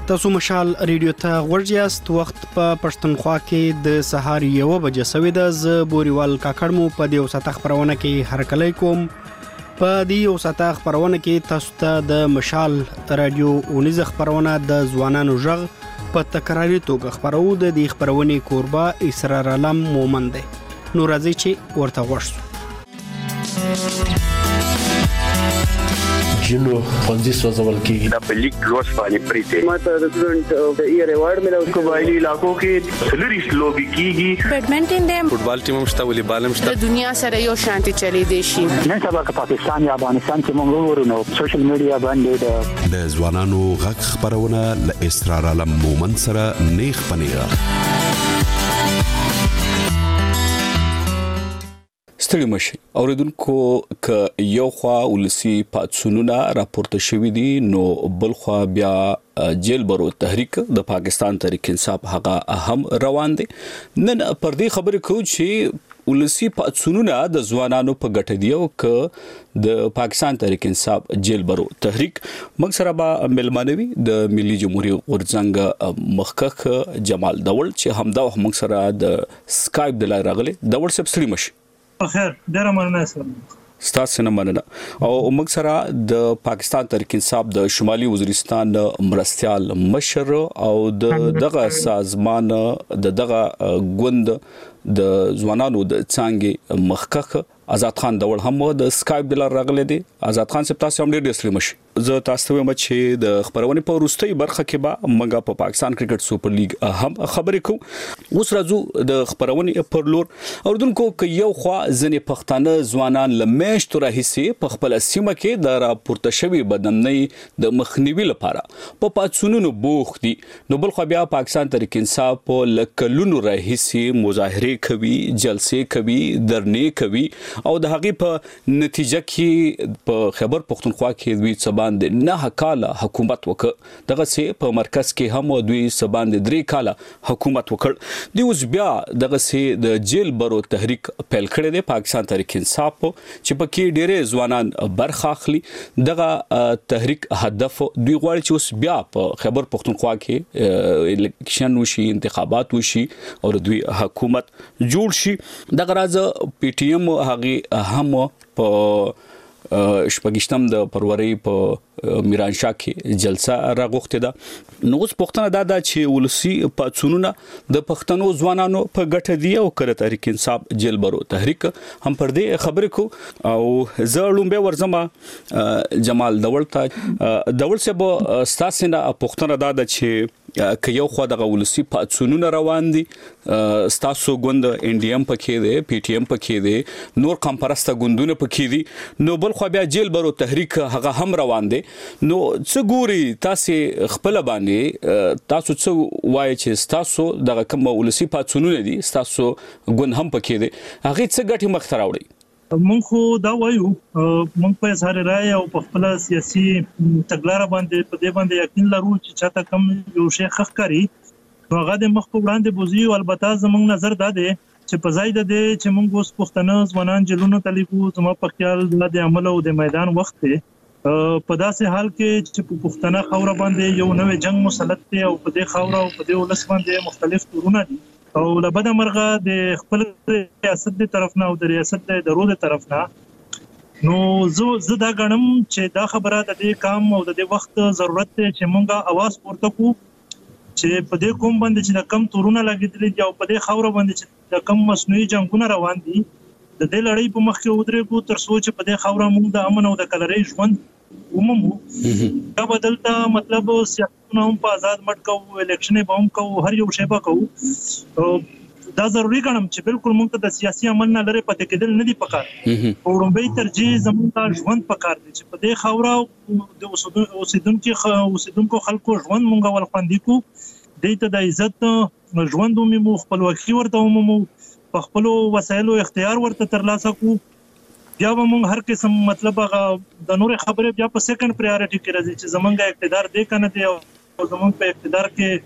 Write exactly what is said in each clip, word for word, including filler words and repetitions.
تاسو مشال ریډیو ته ورجاست وخت په پښتونخوا کې د سهار یو بجې سوي د ز بوريوال کاکړ مو په دې وساته خبرونه کې هرکلی کوم په دې وساته خبرونه کې تاسو ته د مشال رادیو اونیز خبرونه د ځوانانو ژغ په تکراري توګه خبرو د دې خبرونه کوربه اسرار علم مومند نو راځي چې ورته ورسو جنو پنځه سوځول کې د بلیک لوس باندې پریته ماته د سټوډنټ د ایئر ایوارډ ملو قبایلی علاقو کې سلریس لوبي کیږي بیډمنټن دې فوټبال ټیم هم شته ولې بالم شته د دنیا سره یو شانتي چلی دی شي نن سبا که پاکستان یا افغانستان کې موږ ورونو سوشل میډیا باندې د ځوانانو غږ خبرونه ل اسرار علم مومند سره نیخ پنیغه ستړي مشي اوریدونکو ک یو خوا ولسی پاتسونونه راپورته شوې دي نو بل خوا بیا جیل برو تحریک د پاکستان تحریک انصاف هغه اهم روان دي نن پر دې خبرې کو چې ولسی پاتسونونه د ځوانانو په ګټه دی او ک د پاکستان تحریک انصاف جیل برو تحریک موږ سره به ملمنوي د ملي جمهوریت غورځنګ مخکخ جمال دول چې همدا موږ سره د سکایپ د لای راغلي دول سب ستړي مشي خیر ډیره مننه سم ستاسو نه مننه او موږ سره د پاکستان تحریک انصاف د شمالي وزیرستان مرستيال مشر او د دغه سازمان د دغه ګوند د ځوانانو د څنګه مخکخ آزاد خان دول هم د سکایپ بل راغله دي آزاد خان سپ تاسو هم ډیر ډیر مشي زه تاسو ته مچ د خبرونه په وروستۍ برخه کې به منګه په پاکستان کرکټ سوپر لیګ هم خبرې کوم اوس راځو د خبرونه پر لور اوردونکو ک یو خوا ځنې پښتانه ځوانان لمهشت راهسي په خپل سیمه کې د راپورته شوی بدنۍ د مخنیوي لپاره په پاتسونونو بوخ دي نو بل خو بیا پاکستان تحریک انصاف په لکلونو راهسي مظاهره کوي جلسې کوي درنې کوي او د هغې په نتیجه کې په خبر پښتونخوا کې دوی سبا د نه کاله حکومت وکړ دغه سي په مرکز کې هم دوی سباند درې کاله حکومت وکړ دی اوس بیا دغه سي د جیل برو تحریک پیل کړی دی پاکستان تحریک انصاف چې پکې ډېرې ځوانان برخه اخلي دغه تحریک هدف دوی غواړي چې اوس بیا په خبر پښتونخوا کې الیکشن وشي انتخابات وشي او دوی حکومت جوړ شي دغه راز پی ټی ایم هغه هم په شپږشتم د فروری په میرانشاه کې جلسه راغوښته ده نو اوس پښتنه دا دا چې ولسی پاتسونونه د پښتنو ځوانانو په ګټه دی او کړه تحریک انصاف جیل برو تحریک هم پر دې خبرې کو او زه لومبه ورزما جمال دول ته دول سه ستاسو نه پښتنه دا دا چې ک یو خو د ولسی پاتسونونه روان دي ستاسو ګوند ان ډي ام پکې دي پی ټی ام پکې دي نور قمپرسته ګوندونه پکې دي نو بل خو بیا جیل برو تحریک هغه هم روان دي نو څه ګوري تاسو خپل باندې تاسو څه وایي چې تاسو دغه کوم ولسی پاتسونونه دي تاسو ګوند هم پکې دي هغه څه ګټي مخ ته راوړي مونږ خو دا وایو مونږ په سره رائے او په خپل سیاسي تګلارې باندې په دې باندې یقین لرو چې چاته کم یو شی خخ کاری نو هغه د مخ په وړاندې بوزي او البته زموږ نظر دا دی چې په ځای د دې چې مونږ اوس پښتنه ځوانان جلونو تلیکو زمو په خیال د عمل او د میدان وخت دی په داسې حال کې چې په پښتنه خاور باندې یو نوې جنگ مسلط دی او په دې خاور او په دې ولس باندې مختلف تورونه دي او لبد مرغه د خپل ریاست د طرف نه او د ریاست د درو د طرف نه نو زه زه دا غنم چې دا خبره د دې کام او د دې وخت ضرورت دی چې مونږه आवाज پورته کو چې په دې کوم باندې چې د کم تورونه لګیدل دي او په دې خاور باندې چې د کم مصنوعي جنگونه روان دي د دې لړۍ په مخ کې ودرېږو تر څو چې په دې خاور موږ د امن او د کلرې ژوند ومومو دا بدلتا مطلب سیاستونه هم په آزاد مټ کوو الیکشن به هم کوو هر یو شی به کوو دا ضروری ګڼم چې بالکل موږ ته د سیاسي عمل نه لري پاتې کېدل نه دي پکار او لومبي ترجیح زموږ ته ژوند پکار دي چې په دې خاور د اوسیدونکو اوسیدونکو خلکو ژوند موږ ول خوندې کو دته د عزت ژوند مو خپلواکي ورته مو په خپل وسایلو اختیار ورته ترلاسه کو بیا به موږ هر قسم مطلب هغه د نور خبره بیا په سیکنډ پرایورټي کې راځي چې زمونږه اقتدار دی کنه دی او زمونږ په اقتدار کې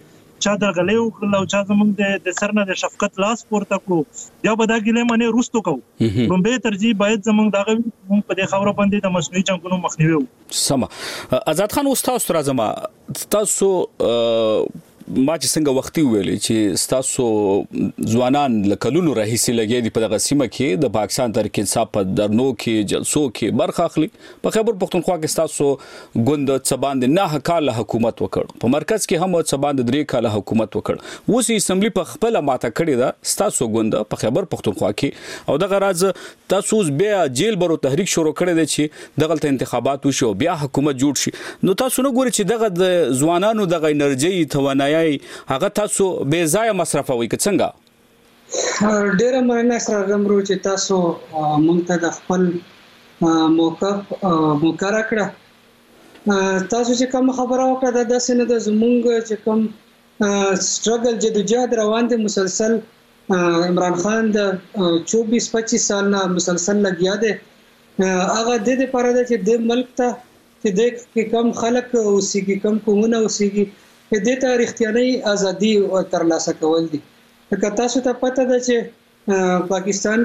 چا درغلې وکړل او چا زمونږ د سر نه د شفقت لاس پورته کړو یا به دا ګیلې منې رستو کوو لومبې ترجیح باید زمونږ دغه موږ په دې خبره باندې د مصنوعي جنګونو مخنیوي وکړو. سمه آزاد خان استاد سره زما تاسو ما چې څنګه وختي ویلې چې تاسو ځوانان لکلونو راهیسي لګي دي په دغه سیمه کې د پاکستان تحریک انصاف په درنو کې جلسو کې برخه اخلي په خیبر پختونخوا کې تاسو ګوند څباند نه کال حکومت وکړ په مرکز کې هم څباند درې کال حکومت وکړ اوس اسمبلی په خپل ماته کړی دا تاسو ګوند په خیبر پختونخوا کې او دغه راز تاسو بیا جیل برو تحریک شروع کړی دی چې دغه انتخابات وشو بیا حکومت جوړ شي نو تاسو نه ګورئ چې دغه د ځوانانو دغه انرژي توانایي هغه تاسو بے ځای مصرفوي که څنګه؟ ډیره مننه سره غمرو چې تاسو مونږ ته د خپل موقف مقرره کړه تاسو چې کوم خبره وکړه د داسې نه د زمونږ چې کوم سټرګل جدوجہد روان دي مسلسل عمران خان د چوبیس پچیس سال نه مسلسل لګیا دی هغه د دې لپاره چې د ملک ته چې د کم خلک اوسېږي کم قومونه اوسېږي د تاریخ تیاني ازادي او ترلاسه کول دي که تاسو ته پته ده چې پاکستان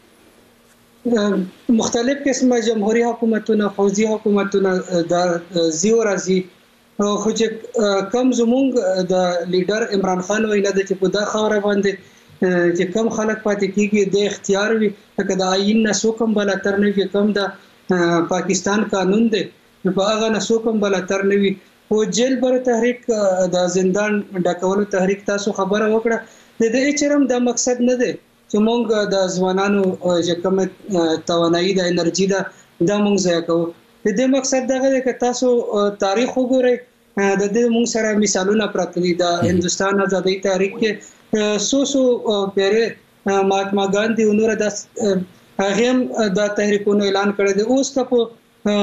کې مختلف قسمه جمهوریت حکومتونه فوجي حکومتونه د زیو راځي خو چې کم زمونږ د لیډر عمران خان وینا د چې په دا خبره باندې چې کم خلک پاتې کیږي د اختیار وي که د آئین نه سو کم بلاتر نه وي کم د پاکستان قانون دی په هغه نه سو کم بلاتر نه وي او جیل بر تحریک د زندان ډکولو تحریک تاسو خبره وکړه د دې چرم د مقصد نه دی چې مونږ د ځوانانو چې کوم توانایي د انرژي دا د مونږ ځای کوو د دې مقصد دغه دی چې تاسو تاریخ وګورئ د دې مونږ سره مثالونه پراته دي د هندستان آزادۍ تحریک کې سو سو پیره مهاتما ګاندھی ونور د هغه د تحریکونو اعلان کړی دی اوس ته په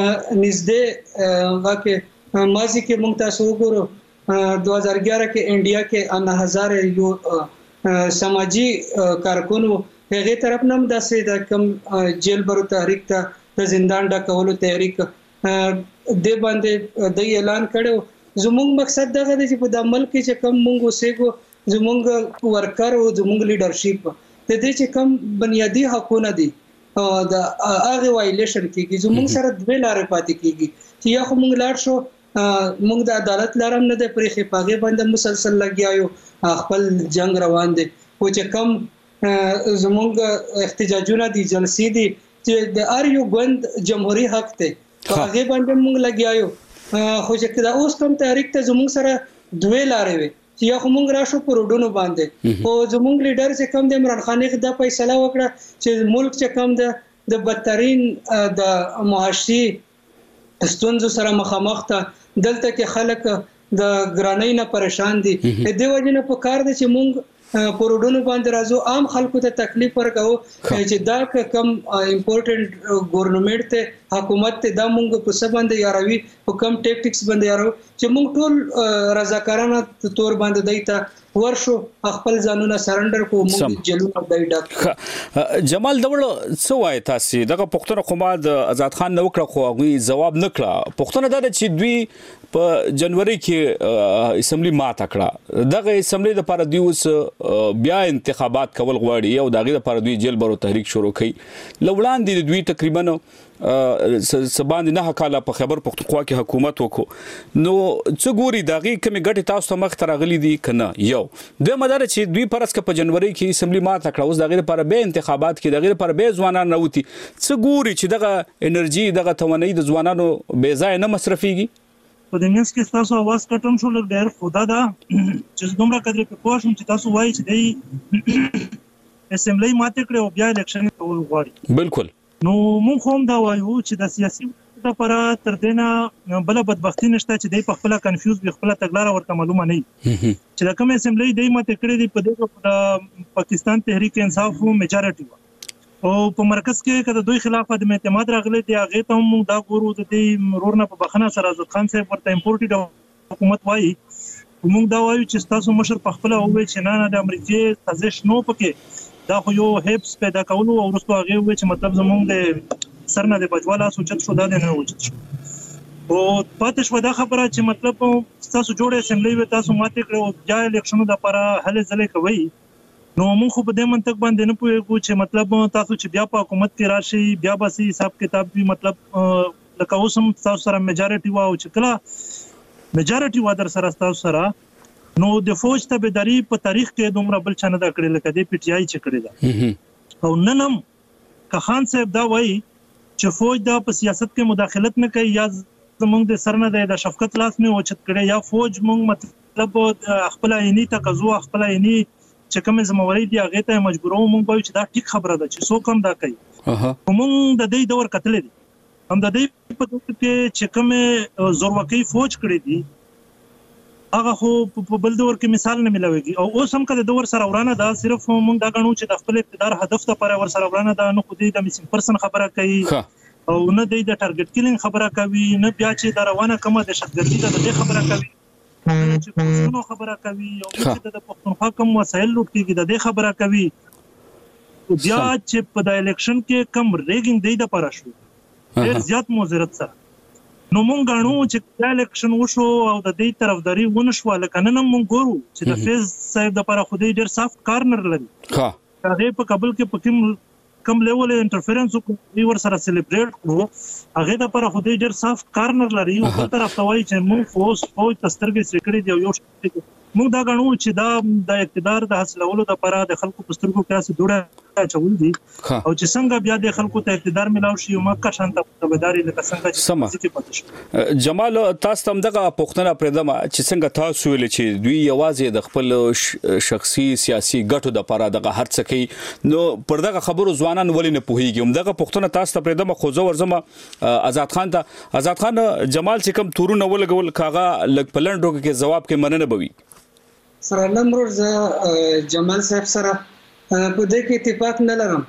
نږدې واکه ماضی کې مونږ تاسو وګورو دو هزار ग्यारह کې انډیا کې ان هزار یو سماجی کارکونو هغه طرف نم داسې د کم جیل برو تحریک ته د زندان ډکولو تحریک د باندې د اعلان کړو زموږ مقصد دغه دی چې په د ملک چې کم مونږ اوسېګو زموږ ورکر او زموږ لیډرشپ د دې چې کم بنیادی حقوقونه دي د هغه وایلیشن کیږي زموږ سره دوه لارې پاتې کیږي چې یا خو مونږ لاړ شو مونږ د عدالت لارم نه د پرېخي پاغه باندې مسلسل لګیاو خپل جنگ روان دي او چې کم زموږ احتجاجونه دي جلسې دي چې د ار یو ګوند جمهوریت حق ته پاغه باندې مونږ لګیاو خو چې دا اوس کوم تحریک ته زموږ سره دوه لارې وي چې یا مونږ راشو پر وډونو باندې او زموږ لیډر چې کم د عمران خان دا فیصله وکړه چې ملک چې کم د د بدترین د معاشي ستونزو سره مخامخ ته دلته کې خلک د ګرانۍ نه پریشان دي د دې وجه نه په کار دي چې مونږ پروډونو باندې راځو عام خلکو ته تکلیف ورکو چې دا کم امپورټنٹ ګورنمنت ته حکومت ته دا مونږ په څه باندې یاروي په کم ټیکټکس باندې یارو چې مونږ ټول رضاکارانه تور باندې دایته ورشو خپل ځانونه سرندر کو مونږ جلو دای ډک جمال دول څه وای تاسو دغه پښتون قومه د آزاد خان نو کړ خو غوي جواب نکړه پښتون دا چې دوی په جنوري کې اسمبلی ماته کړه دغه اسمبلی د لپاره دیوس بیا انتخابات کول غواړي او دغه لپاره دوی جیل برو تحریک شروع کړي لوړان دي دوی تقریبا سباند نه کاله په خیبر پختونخوا کې حکومت وکړو نو څه ګوري دغه کمی ګټه تاسو ته مخ ترغلي دي کنه یو د مدار چې دوی پرس ک په جنوري کې اسمبلی ماته کړه اوس دغه لپاره به انتخابات کې دغه لپاره به ځوانان راوتی څه ګوري چې دغه انرژي دغه توانایي د ځوانانو به ځای نه مصرفيږي په دې منځ کې تاسو आवाज کټم شو لږ ډېر خدا دا چې دومره قدر په پوښتنه چې تاسو وایي چې دی اسمبلی ماته کړو بیا الیکشن کول غواړي بالکل نو مونږ هم دا وایو چې د سیاسي لپاره تر دینه بل بدبختی نشته چې دی په خپل کنفیوز به خپل تګلارې ورته معلومه نه چې د کوم اسمبلی دی ماته کړی دی په دغه پاکستان تحریک انصاف میجارټي او په مرکز کې کله دوی خلاف د اعتماد راغلي دی هغه ته هم دا ګورو د دې مرورنه په بخنه سره آزاد خان صاحب ورته امپورټډ حکومت وایي موږ دا وایو چې تاسو مشر په خپل او چې نه نه د امریکای سازش نو پکې دا خو یو هیپس پیدا کولو او ورسته هغه وایي چې مطلب زموږ د سر نه د بجواله سوچت شو دا نه وچت شو او پاتې شو دا خبره چې مطلب تاسو جوړه اسمبلی و تاسو ماته کړو یا الیکشنونو د لپاره هله ځلې کوي نو موږ خو په دې منطق باندې نه پوهیږو چې مطلب تاسو چې بیا په حکومت کې راشي بیا به سي حساب کتاب به مطلب لکه اوس هم تاسو سره میجارټي واو چې کله میجارټي وا در سره تاسو سره نو د فوج تابعداري په تاریخ کې دومره بل چانه دا کړل لکه د پی ټی آی چې کړی دا او نن هم که خان صاحب دا وایي چې فوج دا په سیاست کې مداخلت نه کوي یا زمونږ د سر نه د شفقت لاس نه اوچت کړي یا فوج مونږ مطلب خپل عیني تقاضو خپل عیني چې کوم زموږ دی هغه ته مجبورو مونږ وایو چې دا ټیک خبره ده چې څوک هم دا کوي مونږ د دې دور کتل دي هم د دې په توګه کې چې کوم زورواکي فوج کړی دي هغه خو په بل دور کې مثال نه ملويږي او اوس هم کله دور سره ورانه دا صرف مونږ دا غنو چې د خپل اقتدار هدف ته پر ور سره ورانه دا نو خو دې د میسنګ پرسن خبره کوي او نه د ټارګټ کیلینګ خبره کوي نه بیا چې دا روانه کومه د شتګردي د دې خبره کوي چې پښتون خبره کوي او چې د پښتونخوا کوم وسایل لوټ کیږي د دې خبره کوي بیا چې په د الیکشن کې کم ریګینګ دی د پاره شو ډېر زیات مضرت سره نو مونږ غواړو چې د الیکشن وشو او د دې طرفداري ونه شو لکه نن مونږ ګورو چې د فیض صاحب د لپاره خو دې ډېر سافت کارنر لري ها هغه په کابل کې پکې کم لیول انټرفیرنس کوي ور سره سلیبریټ کړو هغه د لپاره خو دې ډېر سافت کارنر لري او په طرف ته وایي چې مونږ فوز فوج تسترګې سکړې دی یو مونږ دا غواړو چې دا د اقتدار د حاصلولو لپاره د خلکو پسترګو کې اسه ډوړه چول دي او چې څنګه بیا د خلکو ته اقتدار ملاوي شي او مکه شانته تابعداري لکه څنګه چې پاتې شي جمال تاسو هم دغه پښتنه پردمه چې څنګه تاسو ویل چې دوی یوازې د خپل شخصي سیاسي ګټو د لپاره دغه هر څه کوي نو پر دغه خبرو ځوانان ولې نه پوهیږي هم دغه پښتنه تاسو پردمه خو زو ورزمه آزاد خان ته آزاد خان جمال چې کوم تورونه ولګول کاغه لګ پلنډو کې جواب کې مننه بوي سره لمر ز جمال صاحب سره په دې کې اتفاق نه لرم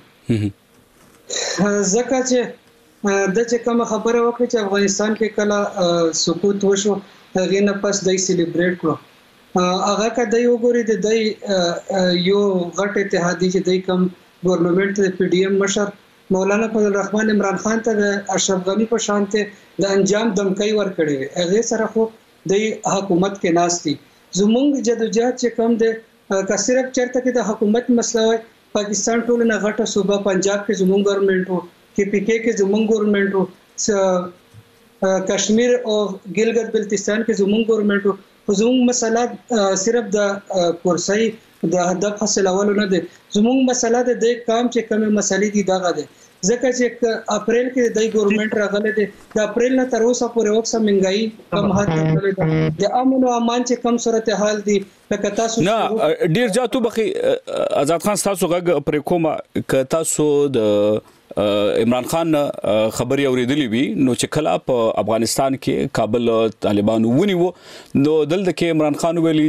ځکه چې د چې کوم خبره وکړه چې افغانستان کې کله سقوط وشو هغه نه پس دای سلیبریټ کړو هغه کده یو ګوري د دای یو غټ اتحادی چې دای کوم ګورنمنت د پی ډی ایم مشر مولانا فضل الرحمن عمران خان ته د اشرف غنی په شانته د انجام دمکای ور کړی هغه سره خو د حکومت کې ناشتي زمونږ جدوجہد چې کوم د که صرف چرته کې د حکومت مسله وای پاکستان ټول نه غټه صوبه پنجاب کې زمونږ ګورنمنت وو کې پی کې کې زمونږ ګورنمنت وو کشمیر او ګلګت بلتستان کې زمونږ ګورنمنت وو زمونږ مسله صرف د کورسۍ د هدف حاصلولو نه دي زمونږ مسله د دې کام چې کومه مسلې دي دغه ده ځکه چې اپریل کې د ګورنمنت راغله دي د اپریل نه تر اوسه پورې وخت منګای کم حد ته د امن او امان چې کم صورتحال دي لکه تاسو نه ډیر جاتو بخي آزاد خان تاسو غږ پر کومه ک تاسو د عمران خان خبري اوریدلې وی نو چې کله په افغانستان کې کابل طالبان ونیو نو دلته کې عمران خان ویلي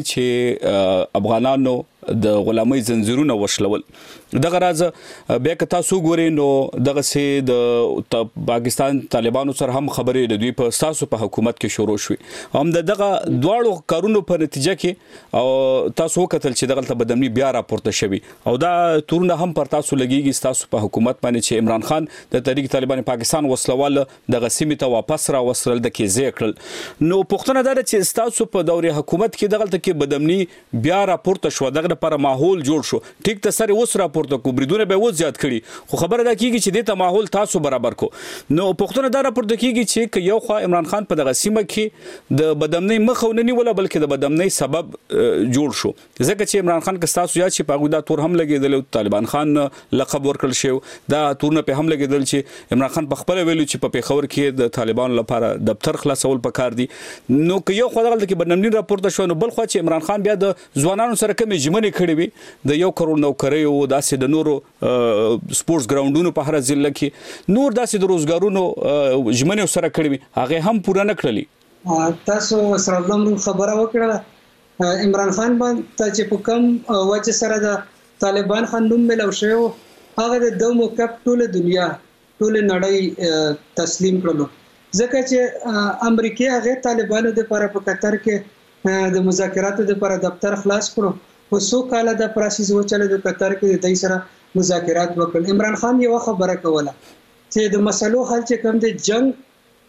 چې افغانانو د غلامۍ زنجیرونه وشلول دغه راز بیا که تاسو ګورئ نو دغه سي د پاکستان طالبانو سره هم خبرې د دوی په تاسو په حکومت کې شروع شوې هم دغه دواړو کارونو په نتیجه کې او تاسو وکتل چې دغه بدمنی بیا راپورته شوی او دا تورونه هم پر تاسو لګيږي تاسو په حکومت باندې چې عمران خان د تحریک طالبان پاکستان وسلوال دغه سیمه ته واپس را وسرل د کې ذکر نو پښتنه دا چې تاسو په دوري حکومت کې دغه کې بدمنی بیا راپورته شو دغه لپاره ماحول جوړ شو ټیک ته سره اوس راپورته کو بریدونه به و زیات کړي خو خبره ده کیږي چې د ته ماحول تاسو برابر کو نو پښتون دا راپورته کیږي چې یو خو عمران خان په دغه سیمه کې د بدمنۍ مخاونني ولا بلکې د بدمنۍ سبب جوړ شو ځکه چې عمران خان که تاسو یاد شي په غوډه تور هم لګیدل طالبان خان لقب ورکړل شو دا تورنه په هم لګیدل چې عمران خان په خپل ویلو چې په پیښور کې د طالبان لپاره دفتر خلاصول پکار دي نو که یو خو دغه کې بدمنۍ راپورته شو نو بل خو چې عمران خان بیا د ځوانانو سره کوم جمعنی کړی وي د یو کروڑ نوکری او داسې د نورو سپورتس ګراوندونو په هر ځل کې نور داسې د روزګارونو جمعنی سره کړی وي هغه هم پوره نه کړلی تاسو سره کوم خبره وکړه عمران خان باندې چې په کوم وجه سره د طالبان خاندوم ملو شو هغه د دوه موقف ټول دنیا ټول نړۍ تسلیم کړلو ځکه چې امریکای هغه طالبانو د لپاره په قطر کې د مذاکراتو د لپاره دفتر خلاص کړو په څو کال د پروسس وچاله د قطر کې د دې سره مذاکرات وکړل عمران خان یو خبره کوله چې د مسلو حل چې کوم د جنگ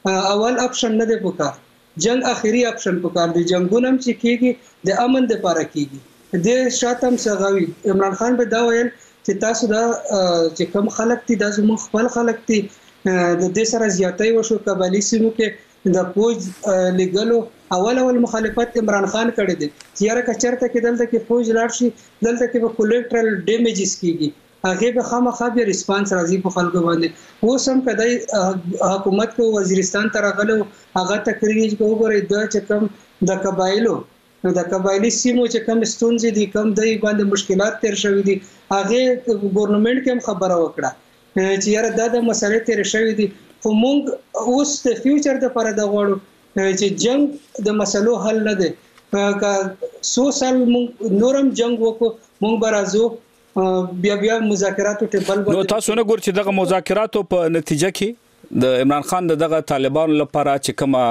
اول اپشن نه دی پکار جنگ اخیری اپشن پکار دی جنگونه چې کیږي د امن لپاره کیږي د شاتم سغاوي عمران خان به دا ویل چې تاسو دا چې کم خلک دي د زموږ خپل خلک دي د دې سره زیاتې وشو قبایلی سیمو کې د فوج لګلو اول اول مخالفت عمران خان کړی دی چې یاره کچرته کې دلته کې فوج لاړ شي دلته کې به کولیټرل ډیمیجز کیږي هغه به خامخا به ریسپانس راځي په خلکو باندې و سم کدی حکومت کو وزیرستان ته راغلو هغه تقریر چې وګورئ د چکم د قبایلو نو د قبایلی سیمو چې کم ستونزې دي کم دای باندې مشکلات تیر شوې دي هغه ګورنمنت کې خبره وکړه چې یاره دا د مسلې تیر شوې دي خو موږ اوس د فیوچر د لپاره د غواړو چې جنگ د مسلو حل نه دی که څو سال موږ نورم جنگ وکړو موږ به راځو بیا بیا مذاکراتو ټیبل نو تاسو نه ګور چې دغه مذاکراتو په نتیجه کې د عمران خان دغه طالبانو لپاره چې کومه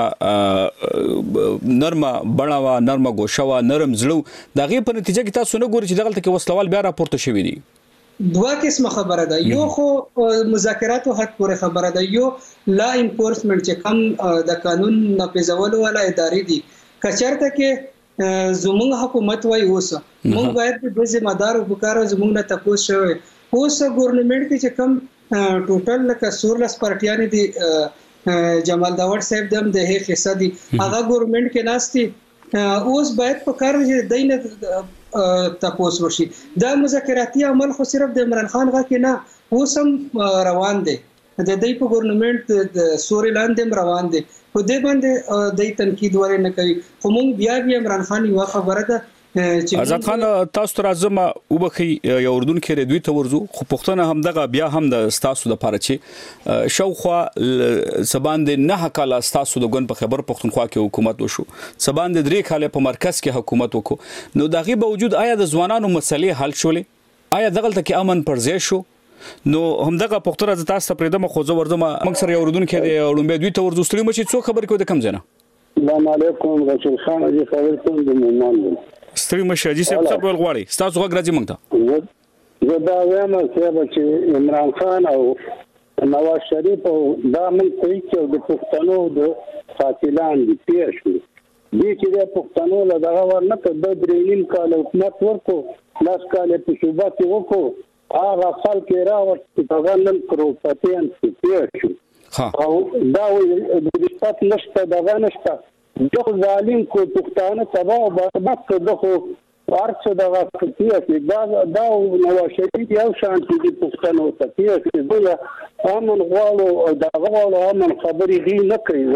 نرمه بڼه نرمه ګوشه وا نرم زړه دغه په نتیجه کې تاسو نه ګور چې دغه کې وسلوال بیا راپورته شوی دي دوه قسمه خبره ده یو خو مذاکراتو حد پورې خبره ده یو لا انفورسمنت چې کم د قانون نافذولو ولا ادارې دي کچرته کې زموږ حکومت وای اوسه موږ باید د ذمہ دار وکړو زموږ نه تاسو شوی اوس ګورنمنت کې چې کم ټوټل لکه سورلس پارټیان دي جمال داوود صاحب دم د هغه حصہ دي هغه ګورنمنت کې ناشتي اوس باید په کار چې دینه تاسو وشي دا مذاکراتي عمل خو صرف د عمران خان غا کې نه اوسم روان دي د دې په ګورنمنت د سوري لاندې روان دي په دې باندې د تنقید ور نه کوي خو مونږ بیا بیا عمران خان یو خبره ده آزاد خان تاسو تر ازمه وبخي یو اردن کې دوی ته ورزو خو پښتنه هم دغه بیا هم د تاسو د پاره چې شوخوا سباند نه کاله تاسو د ګون په خبر پښتونخوا کې حکومت وشو سباند درې کاله په مرکز کې حکومت وکړو نو دغه باوجود آیا د ځوانانو مسلې حل شولې آیا دغه کې امن پر ځای شو نو همدغه پښتون از تاسو پرې د مخوزه ورزمه موږ سره یو اردن کې د اولمبیا دوی ته ورزو ستړي مچ څو خبر کوي د کم ځنه السلام علیکم رسول خان اجي خبر کوم د مومن ستړي مشه اجي صاحب څه بول غواړي تاسو غږ راځي موږ ته زه دا وایم چې عمران خان او نواز شریف او دا من کوي چې د پښتنو د قاتلان دي پیښ دي چې د پښتنو له دغه ورنه د درېیم کال حکومت ورکو لاس کال په صوبات وکړو هغه خلک راوړل چې هغه نن کروپاتین پیښ او دا د رښتیا نشته دغه نشته دغه ظالم کو پښتانه تباہ او برباد کړ دغه ارڅ دغه کتیه دا دا نواز شریف یو شانتي دي پښتنو ته چې دوی امن غواړو دا غواړو امن خبرې دی نه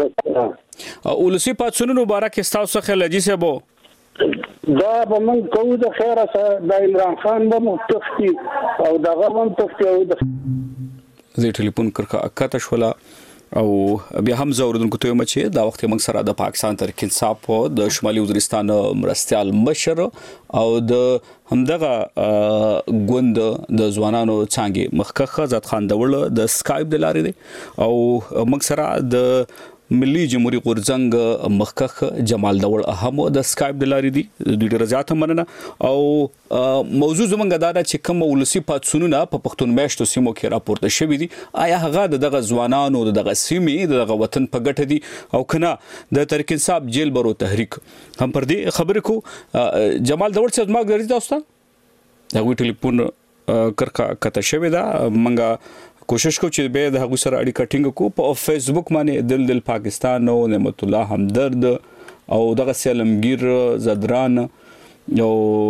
کوي ولسی پاتسونو مبارک تاسو خل اجي سبو دا به من کوو د خیره سره د عمران خان به مفتختی او دغه هم تفتی او د زه ټلیفون کړه اکاته شولا او بیا هم زوردونکو ته مچ دا وخت موږ سره د پاکستان تحریک انصاف د شمالي وزیرستان مرستيال مشر او د همدغه ګوند د ځوانانو څنګه مخکخه زاد خان دول د سکایپ د لارې دی او موږ سره د ملي جمهوریت غورځنګ مخکخ جمال داوړ اهم د سکایپ د لارې دی دوی ډیر زیات مننه او موضوع زمونږ دا چې کوم ولسی پاتسونونه په پښتون میشتو سیمو کې راپورته شوې دي آیا هغه دغه ځوانانو دغه سیمې دغه وطن په ګټه دي او کنه د تحریک انصاف جیل برو تحریک هم پر دې خبرې کو جمال داوړ صاحب ما غوړی تاسو ته دا وی ټلیفون کرکا کته شوې ده منګه کوشش کو چې به د هغه سره اړیکه ټینګ کو په فیسبوک باندې دل دل پاکستان او نعمت الله همدرد او دغه سلمگیر زدران او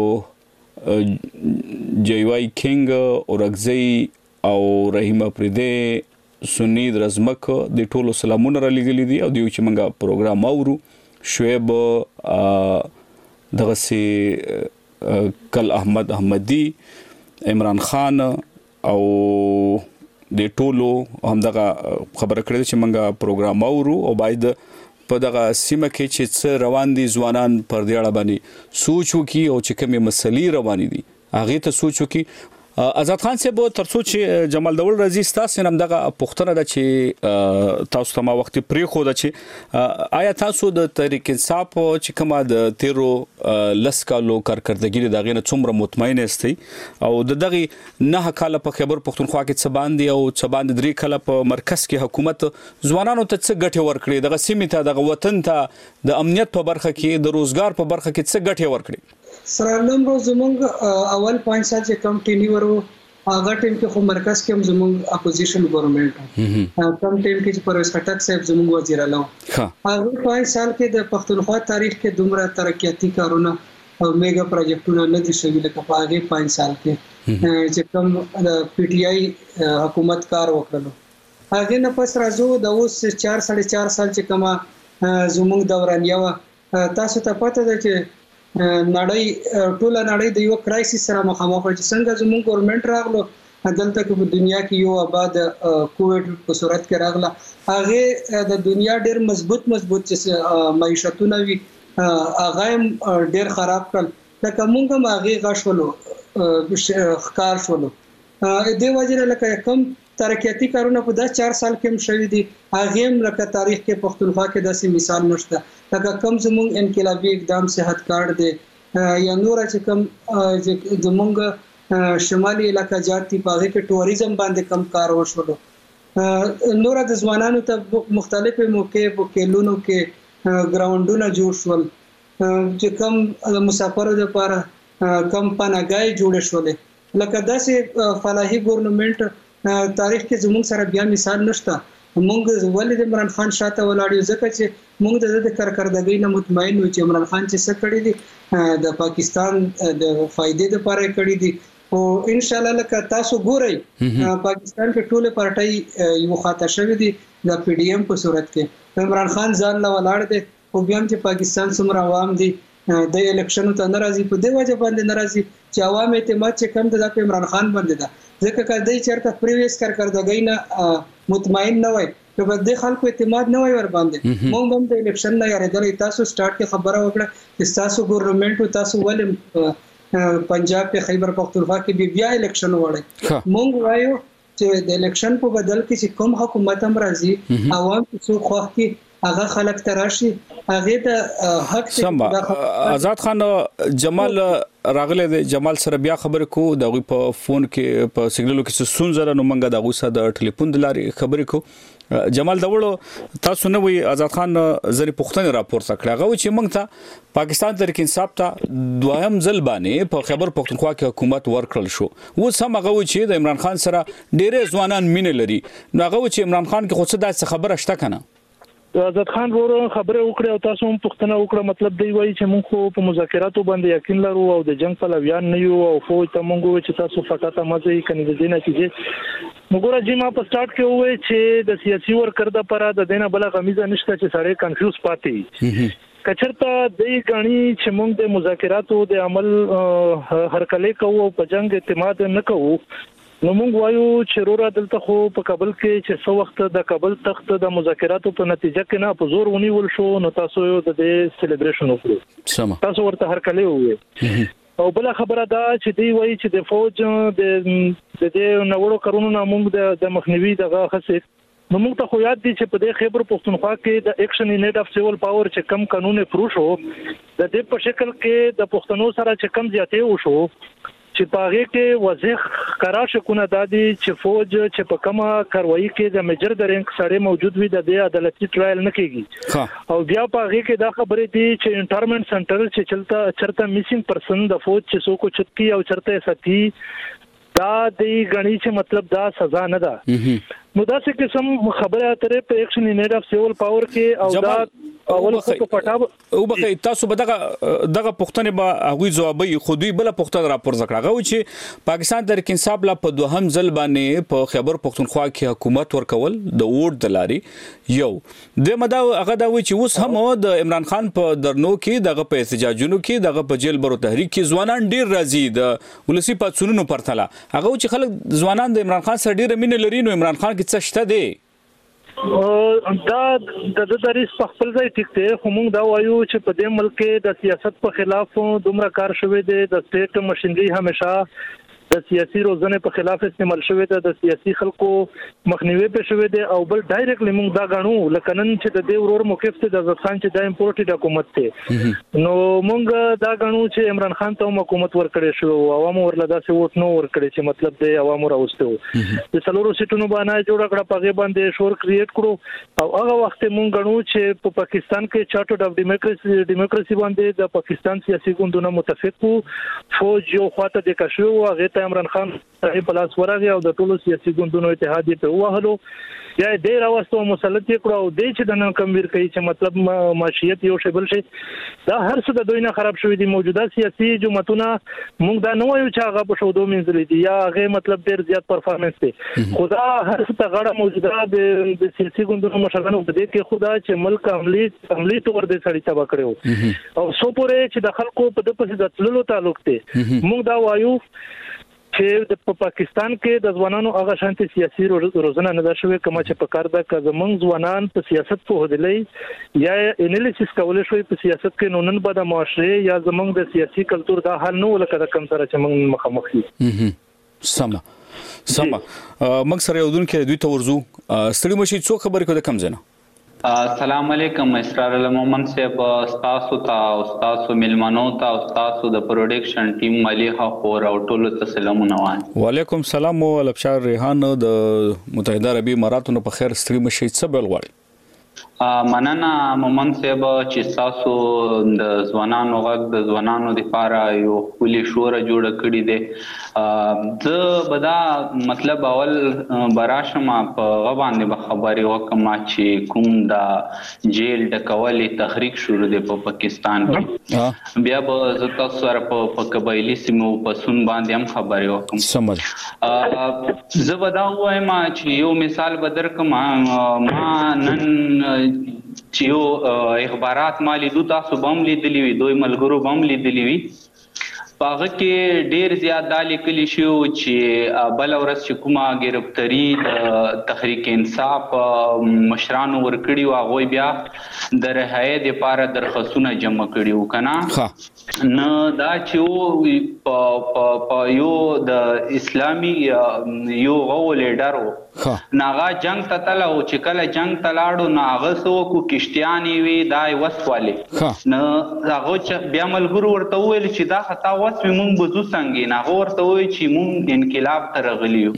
جیوای کینګ اورغزی او رحیم افریدی سنید رزمک د ټولو سلامونه را لګلې دي او دیو چې منګه پروګرام اورو شعیب دغه سي کل احمد احمدی عمران خان او د ټولو همدغه خبره کړې چې موږ پروګرام اورو او باید په دغه سیمه کې چې څه روان دي ځوانان پر دې اړه باندې سوچ وکړي او چې کومه مسلې روان دي هغه ته سوچ وکړي آزاد خان صاحب ترڅو چې جمال دول رضی تاسو نن دغه پښتنه د چې تاسو ته ما وخت پرې خو د چې آیا تاسو د تحریک انصاف چې کومه د تیرو لسکالو کارکړدګي دغه نه څومره مطمئن استي او د دغه نه کاله په خیبر پښتونخوا کې څه باندې او څه باندې درې کاله په مرکز کې حکومت ځوانانو ته څه ګټه ورکړي دغه سیمه ته دغه وطن ته د امنیت په برخه کې د روزګار په برخه کې څه ګټه ورکړي سره نمبر زمونږ اول پوینټ سات چې کم ټینی ورو هغه ټیم کې خو مرکز کې هم زمونږ اپوزیشن ګورنمنت کم ټیم کې چې پرویز خټک صاحب زمونږ وزیر اعلی هغه پوینټ سال کې د پښتونخوا تاریخ کې دومره ترقیاتي کارونه او میگا پروجیکټونه نه دي شوي لکه په هغه پوینټ سال کې چې کوم د پی ټ آی حکومت کار وکړو هغه نه پس راځو د اوس چار ساڑھے چار سال چې کما زمونږ دورانیه تاسو ته پته ده چې نړۍ ټوله نړۍ د یو کرایسس سره مخامخ چې څنګه زموږ ګورنمنت راغلو دلته کې په دنیا کې یو آباد کووډ په صورت کې راغله هغه د دنیا ډېر مضبوط مضبوط چې معیشتونه وي هغه ډېر خراب کړل لکه موږ هم هغه غشولو ښکار شولو د دې وجه لکه کم ترقیاتي کارونه په داس چار سال کې هم شوي دي هغه هم لکه تاریخ کې پښتونخوا کې داسې مثال نشته لکه کم زموږ انقلابي اقدام صحت کارت دی یا نور چې کم زموږ شمالي علاقہ جاتی په کې ټوریزم باندې کم کار وشول نور د ځوانانو ته مختلفه موقع په کلونو کې ګراوندونه جوړ شول چې کم مسافرو لپاره کم پناهګای جوړ شول لکه داسې فلاحي ګورنمنت تاریخ کې زموږ سره بیا مثال نشته موږ ولې د عمران خان شاته ولاړو ځکه چې موږ د کارکړدګۍ نه مطمئن یو چې عمران خان چې څه کړی دی د پاکستان د فائدې لپاره کړی دی او ان شاء الله لکه تاسو ګورئ پاکستان کې ټوله پارټي یو خاطر شوی دی د پی ډی ایم په صورت کې عمران خان ځان لا ولاړ دی او بیا چې پاکستان څومره عوام دي د الیکشن ته ناراضي په دی وجه باندې ناراضي چې عوام اعتماد چې کم ده په عمران خان باندې ده ځکه کله چېرته پریویس کارکړدګۍ نه مطمئن نه وای که به د خلکو اعتماد نه وای ور باندې موږ هم د الیکشن نه یاردل تاسو سٹارټ کې خبره وکړه چې تاسو ګورنمنت تاسو ولې پنجاب کې خیبر پختونخوا کې بیا الیکشن وړي موږ وایو چې د الیکشن په بدل کې چې کوم حکومت هم راځي عوام څو خوښ کې هغه خلک تراشي هغه د حق څخه آزاد خان جمال راغله د جمال سره بیا خبرې کو دغه په فون کې په سیګنالو کې سون زره نو منګه دغه سره د ټلیفون د لارې خبرې کو جمال دغه تاسو نه وي آزاد خان زری پښتنه راپور سکړه غو چې موږ ته پاکستان تحریک انصاف ته دویم ځل باندې په خیبر پښتونخوا کې حکومت ورکړل شو و سم هغه چې د عمران خان سره ډېر ځوانان مینه لري نو هغه چې عمران خان کې خو څه داسې خبره شته کنه آزاد خان ورو خبره وکړه او تاسو هم پښتنه وکړه مطلب دی وایي چې موږ خو په مذاکراتو باندې یقین لرو او د جنگ په لویان نه یو او فوج ته موږ چې تاسو فقط مزه کني د دې نتیجه موږ راځي ما په سٹارټ کې وې چې د سیاسي ورکر د لپاره د دینه بل غمیزه نشته چې سړی کنفیوز پاتې کچرته د غاڼي چې موږ د مذاکراتو د عمل هرکله کوو په جنگ اعتماد نه کوو نو موږ وایو چې رورا دلته خو په کابل کې چې څو وخت د کابل تخت د مذاکراتو په نتیجه کې نه په زور ونیول شو نو تاسو یو د دې سلیبریشن وکړو تاسو ورته هرکله وې او بل خبره دا چې دی وایي چې د فوج د د دې نوړو کارونو موږ د مخنیوي دغه خاصه نو موږ ته خو یاد دي چې په دې خیبر پښتونخوا کې د اکشن ان نیډ اف سیول پاور چې کم قانون پروش هو د دې په شکل کې د پښتنو سره چې کم زیاتې وشو چې پاغه کې وضاح قرار شکونه دادي چې فوج چې په کومه کاروایی کې د میجر د رینک سره موجود وي د عدالتي ټرایل نه کیږي او بیا پاغه کې دا خبره دي چې انټرمنټ سنټر چې چلتا چرته میسینګ پرسن د فوج چې سو کو چتکی او چرته ساتي دا د غنی چې مطلب دا سزا نه ده نو دا څه قسم خبره اترې په اکشن ان نیډ اف سیول پاور کې او دا اول خو په پټاو او بخې تاسو به دغه دغه پښتنه به هغه جوابي خودي بل پښتنه راپور ذکر غو چې پاکستان تحریک انصاف لا په دوهم ځل باندې په خیبر پښتونخوا کې حکومت ورکول د ووټ د لاري یو د مدا هغه دا و چې اوس هم د عمران خان په درنو کې دغه په احتجاجونو کې دغه په جیل برو تحریک کې ځوانان ډیر راځي د ولسی پاتسونو پرتله هغه چې خلک ځوانان د عمران خان سره ډیر مینه لري نو عمران خان کې څه شته دی دا د دریس په خپل ځای ټیک دی خو موږ دا وایو چې په دې ملک د سیاست په خلاف دومره کار شوی دی د سټیټ ماشينري همیشه د سیاسي روزنې په خلاف استعمال شوی دی، د سیاسي خلکو مخنیوي په شوی دی او بل ډایرکټلی موږ دا غاڼو لکه نن چې د دې ورور موقف ته د عزت خان چې د امپورټډ حکومت ته نو موږ دا غاڼو چې عمران خان ته حکومت ورکړی شو او عوامو ورله داسې ووټ نو ورکړي چې مطلب د عوامو راوستو د څلورو سیټونو باندې جوړ کړه په باندې شور کریټ کړو او هغه وخت موږ غاڼو چې په پاکستان کې چارټر اف ډیموکراسي ډیموکراسي باندې د پاکستان سیاسي ګوندونو متفق وو، فوج یو خواته د کشو هغه ته عمران خان صاحب پلاس ورغی او د ټولو سیاسي ګوندونو اتحاد په وهلو یا ډیر واستو مسلط کړو او د چې د نن کمویر کوي چې مطلب معیشت یو شی بل شي دا هر څه د دوی نه خراب شوی دی. موجوده سیاسي جماعتونه موږ دا نه وایو چې هغه په شو دوه منځلې دي یا هغه مطلب ډیر زیات پرفارمنس دی، خدا هر څه ته غاړه موجوده د سیاسي ګوندونو مشرانو په دې کې خدا چې ملک عملی عملی تور دې سړی تبا کړو او سو پورې چې د خلکو په د پسې د تللو تعلق دی. موږ دا وایو چې په پاکستان کې د ځوانانو هغه شانتي سیاسي روزنه نه ده شوې کومه چې په کار ده که زمونږ ځوانان په سیاست پوهېدلی یا انالیسس کولی شوی په سیاست کې نو نن به د معاشرې یا زمونږ د سیاسي کلتور دا حال نه ولکه د کم سره چې موږ مخامخ یو. سمه سمه موږ سره یو دن کې دوی ته ورځو ستړي مشي څو خبرې کو د کم ځنه. السلام علیکم اسرار المومن صاحب، استاسو ته استاسو ملمنو ته استاسو د پروډکشن ټیم مليحه خور او ټولو ته سلامونه وایم. وعلیکم السلام او الابشار ریحان د متحده عربی اماراتو په خیر ستړي مشي څه بل غواړي. مننه مومن صاحب چې تاسو د ځوانانو غږ د ځوانانو لپاره یو خولي شوره جوړه کړې ده. زه به دا مطلب اول براشم په غوښنه به خبرې وکم چې کوم د جیل د کولې تحریک شروع دی په پاکستان کې، بیا به زه تاسو سره په قبایلی سیمو په سن باندې هم خبرې وکم. سمج زه به دا وایم چې یو مثال به درکم. ما نن چې یو اخبارات ما لیدو، تاسو به هم لیدلي وي، دوی ملګرو به هم لیدلي وي، په هغه کې ډېر زیات دا لیکلي شو چې بله ورځ چې کومه ګرفتري د تحریک انصاف مشرانو ورکړي وو هغوی بیا د رهایۍ دپاره درخواستونه جمع کړي وو که نه. نه دا چې په یو د اسلامي یو غو لیډر و نو هغه جنګ ته تله او چې کله جنګ ته لاړو نو هغه څه وکړو کشتیانې وي دا یې وسولې نو هغه بیا ملګرو ورته وویل چې دا خطا وسوي مونږ به ځو څنګه نو هغه ورته وویل چې مونږ انقلاب ته راغلي یو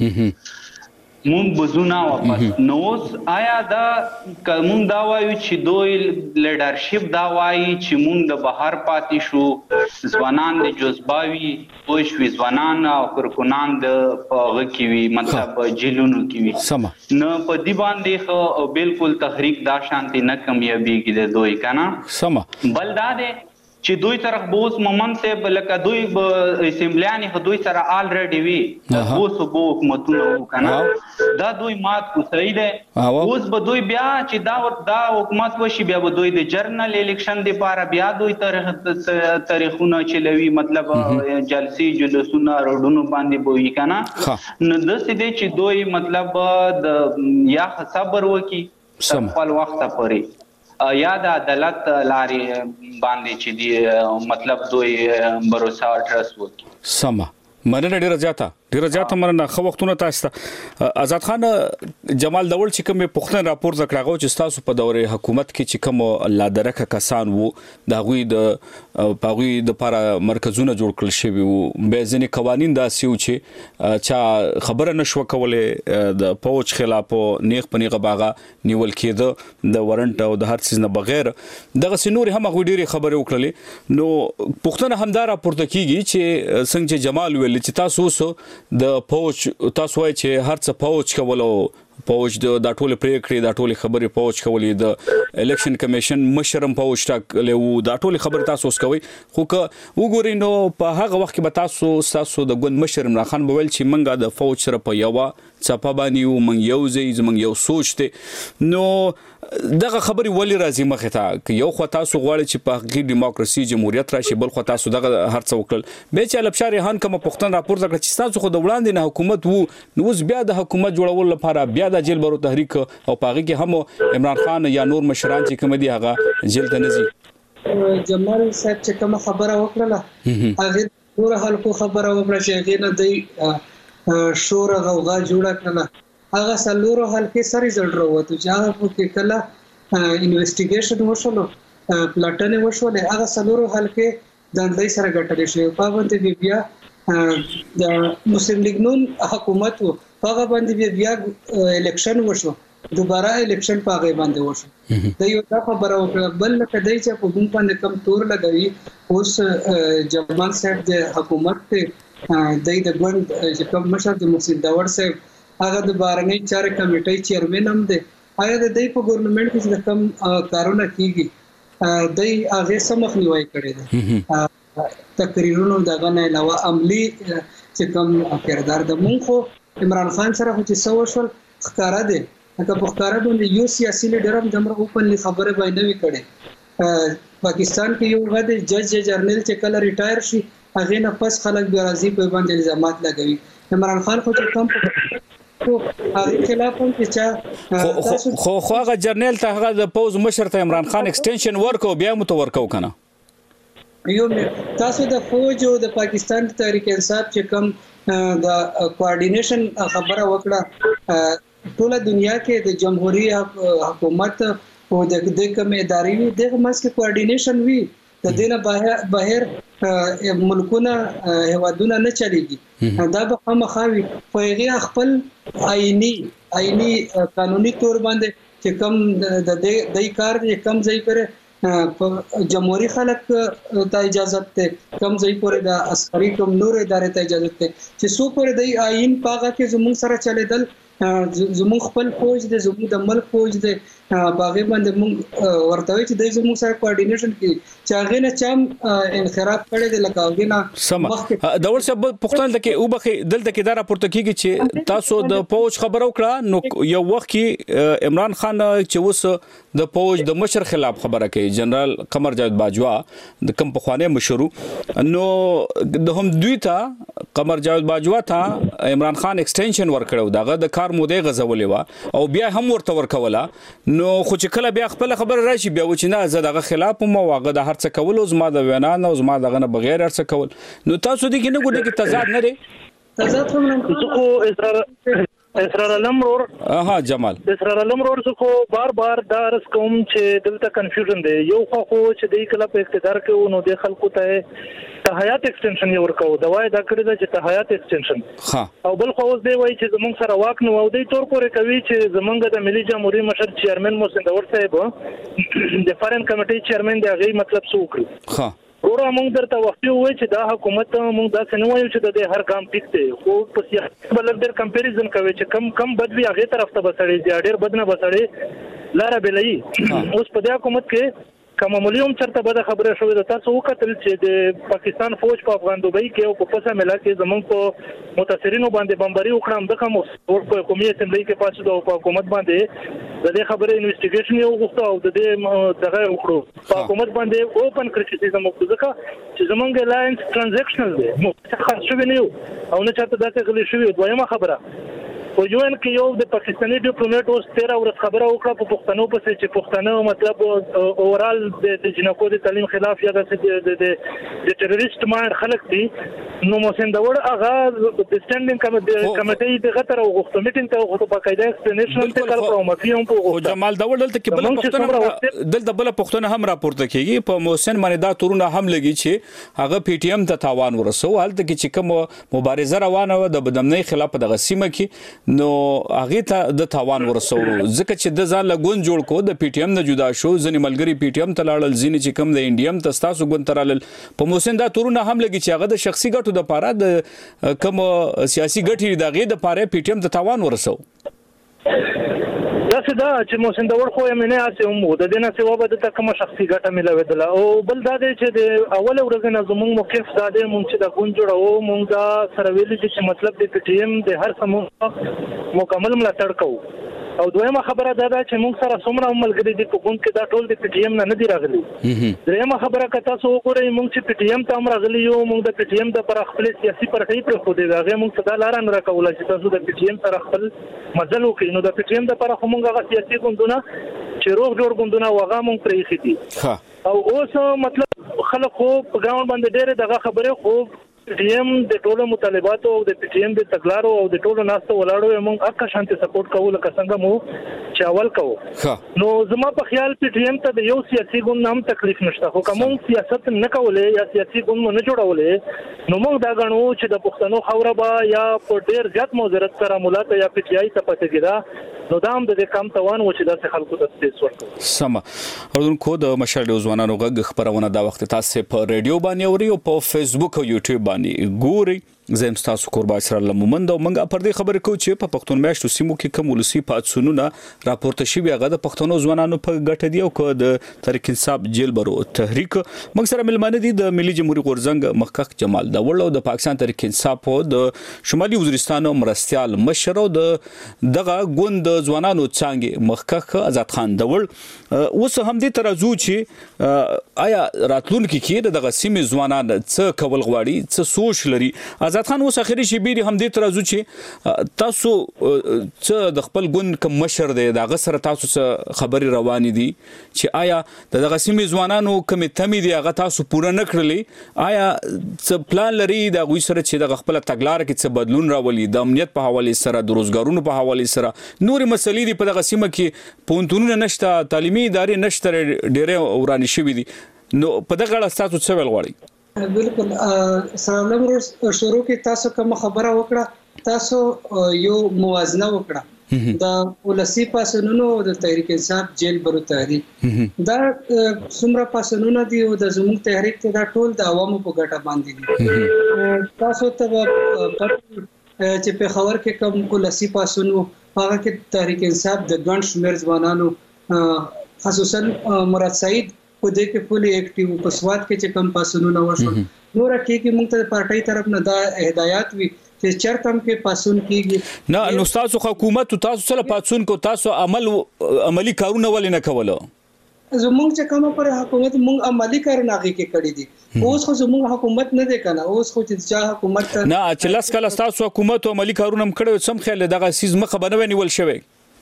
مونږ به ځو نه واپس. نو اوس آیا دا که مونږ دا وایو چې دوی لیډرشپ دا وایي چې مونږ د بهر پاتې شو، ځوانان د جذبه وي پوه شوي، ځوانان او کارکنان د په هغه کې وي مطلب جیلونو کې وي، نه په دې باندې خو بالکل تحریک دا شانتي نه کمیابېږي د دوی که نه. بل دا دی چې دوی طرف به اوس مومن صاحب لکه دوی به اسمبلیانې خو دوی سره آلریډي وي اوس به حکومتونه وو که نه دا دوی مات کو صحیح دی. اوس به دوی بیا چې دا دا حکومت وشي بیا به دوی د جرنل الیکشن دپاره بیا دوی تاریخونه چلوي مطلب جلسې جلوسونه روډونو باندې به وي که نه. نو داسې دی چې دوی مطلب د یا صبر وکړي تر خپل وخته پورې یا د عدالت لارې باندې چې دی مطلب دوی بروسه او ټرست وکړي. سمه مننه ډیره زیاته ډیره زیاته مننه. خو وختونه تاسو ته آزاد خان جمال دول چې کوم پښتون راپور ذکرغو چې تاسو په دوره حکومت کې چې کوم لا درکه کسان وو دا غوي د پاغوي د لپاره مرکزونه جوړ کړل شوی وو، به ځینې قوانين داسې و چې چا خبره نشو کولای د پوج خلاف نیغ پنیغه باغه نیول کېده د وارنټ او د هر څه نه بغیر دغه سنوري هم غوي ډیره خبره وکړلې. نو پښتون همدار راپورته کیږي چې څنګه جمال ویل چې تاسو وسو د پوج تاسو وایي چې هر څه پوج کولو پوج د دا ټول پریکړې دا ټول خبرې پوج کولې د الیکشن کمیشن مشرم پوج ټاکلې وو دا ټول خبرې تاسو اوس کوي. خو که وګورئ نو په هغه وخت کې به تاسو تاسو د ګوند مشر عمران خان بویل چې منګه د فوج سره په یو څپه باندې یو من یو ځای زمنګ یو سوچ ته نو دغه خبري ولې راځي مخه ته یو خو تاسو غواړئ چې په حقیقي دیموکراسي جمهوریت راشي بل خو تاسو دغه هر څه وکړل به چې الابشار ریحان کوم پښتون راپور ذکر چې تاسو خو د وړاندې نه حکومت وو نو اوس بیا د حکومت جوړول لپاره بیا د جیل برو تحریک او پاغي کې هم عمران خان یا نور مشران چې کوم دي هغه جیل ته نزي. جمال صاحب چې کوم خبره وکړه هغه ټول خلکو خبره وکړه چې هغه نه دی شور غوغا جوړه کړه هغه سلورو حلقې سره ريزلټ راوته چې هغه په کله انویسټیګیشن وشول پلاټنه وشول هغه سلورو حلقې د اندای سره ګټل شي په باندې بیا د مسلم لیگ نون حکومت هغه باندې بیا الیکشن وشو دوباره الیکشن پاغه باندې وشو د یو دا خبره وکړه بل لکه دای چې په کوم باندې کم تور لګوي اوس جمال صاحب د حکومت ته دای د ګوند چې کوم مشر د محسن داور صاحب هغه د بارنۍ چارې کمیټې چیرمن هم دی هغه د دای په ګورنمنت کې د کم کارونه کیږي دای هغه سمخ نیوي کړی دی تقریرونو دغه نه علاوه عملی چې کوم کردار د مونږ عمران خان سره چې سو شول ښکارا دی که په ښکارا باندې یو سیاسي لیډر هم دمر اوپنلی خبره باندې وی کړي پاکستان کې یو غد جج جرنل چې کله ریټایر شي هغه نه پس خلک بیا راځي په باندې الزامات لګوي عمران خان خو چې کم هغه خلاف هم چې خو خو هغه جرنل ته هغه د پوز مشر ته عمران خان ایکسټنشن ورکو بیا متو ورکو کنه یو تاسو د فوج او د پاکستان تحریک انصاف چې کم د کوارډینیشن خبره وکړه ټول دنیا کې د جمهوریت حکومت او د دې کوم ادارې د مسکه کوارډینیشن وی د دینه بهر ملکونه هوادونه نه چلیږي دا به خامخاوي خو خپل آئینی آئینی قانوني تور باندې چې کم د دې کار د کم ځای پر جمهوریت خلک ته اجازه ته کم ځای پر د عسکري کوم نور ادارې ته اجازه ته چې سو پر د آئین پاغه کې زموږ سره چلیدل زموږ خپل فوج د زموږ د ملک فوج د باغې باندې موږ ورته چې د زموږ سره کوارډینیشن کوي چې هغه نه چم انخراط کړي د لکاوګي نه د ورسره پښتون لکه او بخي دلته کې دا راپورته کیږي چې تاسو د فوج خبرو کړه نو یو وخت کې عمران خان چې وس د فوج د مشر خلاف خبره کوي جنرال قمر جاوید باجوا د کم پخوانه مشرو نو د هم دوی ته قمر جاوید باجوا ته عمران خان ایکسټنشن ورکړو دغه د کار مودې غزولې وا او بیا هم ورته ورکوله نو خو چې کله بیا خپل خبر راشي بیا و چې نه زه دغه خلاف مو واغه د هر څه کول او زما د وینا نه او زما دغه نه بغیر هر څه کول نو تاسو دې کې نه ګوډه کې تضاد نه لري تضاد هم نه کو اصرار اسرار علم رور اها جمال اسرار علم رور کو بار بار دا رس کوم چې دلته کنفیوژن دی یو خو چې د کله په اقتدار کې نو د خلکو ته ته حیات ایکسټنشن یو ورکو دا وای دا کړی دا چې ته حیات ایکسټنشن ها او بل خو اوس دی وای چې زمونږ سره واک نو او دی تور پورې کوي چې زمونږ د ملي جمهوریت مشر چیرمن محسن داور صاحب د فارن کمیټې چیرمن دی هغه مطلب څه وکړي ها ورو موږ درته وخت وای چې دا حکومت موږ دا څنګه وایو چې د هر کام ټیک دی خو په سیاست بل ډېر کمپیریزن کوي چې کم کم بد وی هغه طرف ته بسړي ډېر بد نه بسړي لاره بلې اوس په دې حکومت کې کوم مليوم چرته به خبره شوې ده تاسو وکتل چې د پاکستان فوج په افغان دوبۍ کې او په پسه ملا کې زمونږ په متاثرینو باندې بمباري وکړم د کوم په قومي اسمبلی کې پاتې د حکومت باندې د دې خبره انویسټیګیشن یو غوښته او د دې دغه وکړو په حکومت باندې اوپن کریټیسیزم وکړو چې زمونږ الاینس ترانزیکشنل دی مو خاص شوی نه او نه چاته داسې غلي شوی دویمه خبره او یو ان کې یو د پاکستاني ډیپلوماټ اوس تیر ورځ خبره وکړه په پښتنو پسې چې پښتنو مطلب اورال د جنکو د تعلیم خلاف یا د د ټیرریست مایر خلک دي نو محسن داور هغه د سټانډینګ کمیټې د غتر او غوښتنه میټینګ ته غوښتنه په قاعده ایکسپلینیشن ته کار کوم په هم په جمال داور دلته کې بل پښتنه دلته بل پښتنه هم راپورته کیږي په محسن باندې دا تورونه هم لګي چې هغه پی ټی ایم ته تاوان ورسو حالت کې چې کوم مبارزه روانه و د بدمنۍ خلاف د غسیمه کې نو هغه ته د تاوان ورسو ځکه چې د ځان لګون جوړ کو د پی ټی ایم نه جدا شو ځنې ملګری پی ټی ایم ته لاړل ځنې چې کم د انډیم ته تاسو ګون ترال په محسن دا تورونه هم لګي چې هغه د شخصي ګټو د پاره د کوم سیاسي ګټې د غې د پاره پی ټی ایم ته تاوان ورسو دا څه دا چې محسن داور خو یې نه اسه هم د دې نه سیوا به د کوم شخصي ګټه ملوي او بل دا دی چې د اول ورځ نه زموږ موقف دا دی مونږ چې د ګون جوړو مونږ دا سره ویلي چې مطلب د پی ټی ایم د هر سمو مکمل ملاتړ کوو او دویمه خبره دا ده چې موږ سره څومره ملګری دي په ګوند کې دا ټول د پی ټی ایم نه نه دی راغلي دریمه خبره که تاسو وګورئ موږ چې پی ټی ایم ته هم راغلي یو موږ د پی ټی ایم د پر خپل سیاسي پارټي پر خو دی هغه موږ څه دا لار نه راکول چې تاسو د پی ټی ایم سره خپل مزل وکړئ نو د پی ټی ایم د پر خو موږ هغه سیاسي ګوندونه چې روغ جوړ ګوندونه وغه موږ پرې خېتی او اوس مطلب خلک خو په ګراوند باندې ډېر دغه خبره خو پی ټی ایم د ټولو مطالباتو او د پی ټی ایم د تګلارو او د ټولو ناستو ولاړو موږ اکه شانتي سپورټ کوو لکه څنګه مو چې اول کوو نو زما په خیال پی ټی ایم ته د یو سیاسي ګوند هم تکلیف نشته خو کوم سیاست نه کولې یا سیاسي ګوند نه جوړولې نو موږ دا غنو چې د پښتنو خوره با یا په ډیر زیات موزرت سره مولات یا پی ټی آی ته پته کېده نو دا هم د کم توان و چې د خلکو ته سپیس ورکړي سم اردوونکو د مشر ځوانانو غږ خبرونه دا وخت تاسو په ریډیو باندې اوري او په فیسبوک او یوټیوب باندې ګوري زم تاسو قربان سره لمومند او منګه پر دې خبرې کو چې په پښتون میاشتو سیمو کې کوم ولسی پاتسونونه راپورته شوی هغه د پښتنو ځوانانو په ګټه دی او کو د تحریک انصاف جیل برو تحریک موږ سره ملمانه دي د ملي جمهوریت غورزنګ محقق جمال داوړ او د پاکستان تحریک انصاف او د شمالي وزیرستان مرستيال مشر او د دغه ګوند ځوانانو څنګه محقق آزاد خان داوړ اوس هم دې ترازو چې آیا راتلونکي کې دغه سیمې ځوانان څه کول غواړي څه سوچ لري آزاد خان اوس اخري شي بيري هم دې ترازو چې تاسو څه د خپل ګوند کوم مشر دی دا غسر تاسو څه خبري روان دي چې آیا دغه سیمې ځوانانو کوم تمې دی هغه تاسو پوره نکړلې آیا څه پلان لري دا غوي سره چې د خپل تګلار کې څه بدلون راولي د امنیت په حواله سره د روزګارونو په حواله سره نور مسلې دي په دغه سیمه کې پونتونونه نشته تعلیمي ادارې نشته ډېرې ورانی شوې دي نو په دغه اړه تاسو څه ویل غواړئ بالکل السلام علیکم شروع کې تاسو کوم خبره وکړه تاسو یو موازنه وکړه دا ولسی پاسونونو د تحریک انصاف جیل برو تحریک دا څومره پاسونونه دي او د زموږ تحریک ته دا ټول د عوامو په ګټه باندې دي تاسو ته چې په خبر کې کوم ولسی پاسونو هغه کې تحریک انصاف د ګڼ شمېر ځوانانو خصوصا مراد سعید په دې کې فولي اکټیو په سواد کې چې کم پاسونونه وشو نور کې کې موږ ته پارټي طرف نه دا هدایت وی چې چرته هم کې پاسون کیږي نه نو تاسو حکومت تاسو سره پاسون کو تاسو عمل عملی کارونه ولې نه کوله زموږ چې کومه پر حکومت موږ عملی کارونه غي کې کړی دي اوس خو زموږ حکومت نه دی کنه اوس خو چې ځا حکومت نه چې لاس کله تاسو حکومت عملی کارونه کړو سم خیال دغه سیز مخه بنوي نیول شوی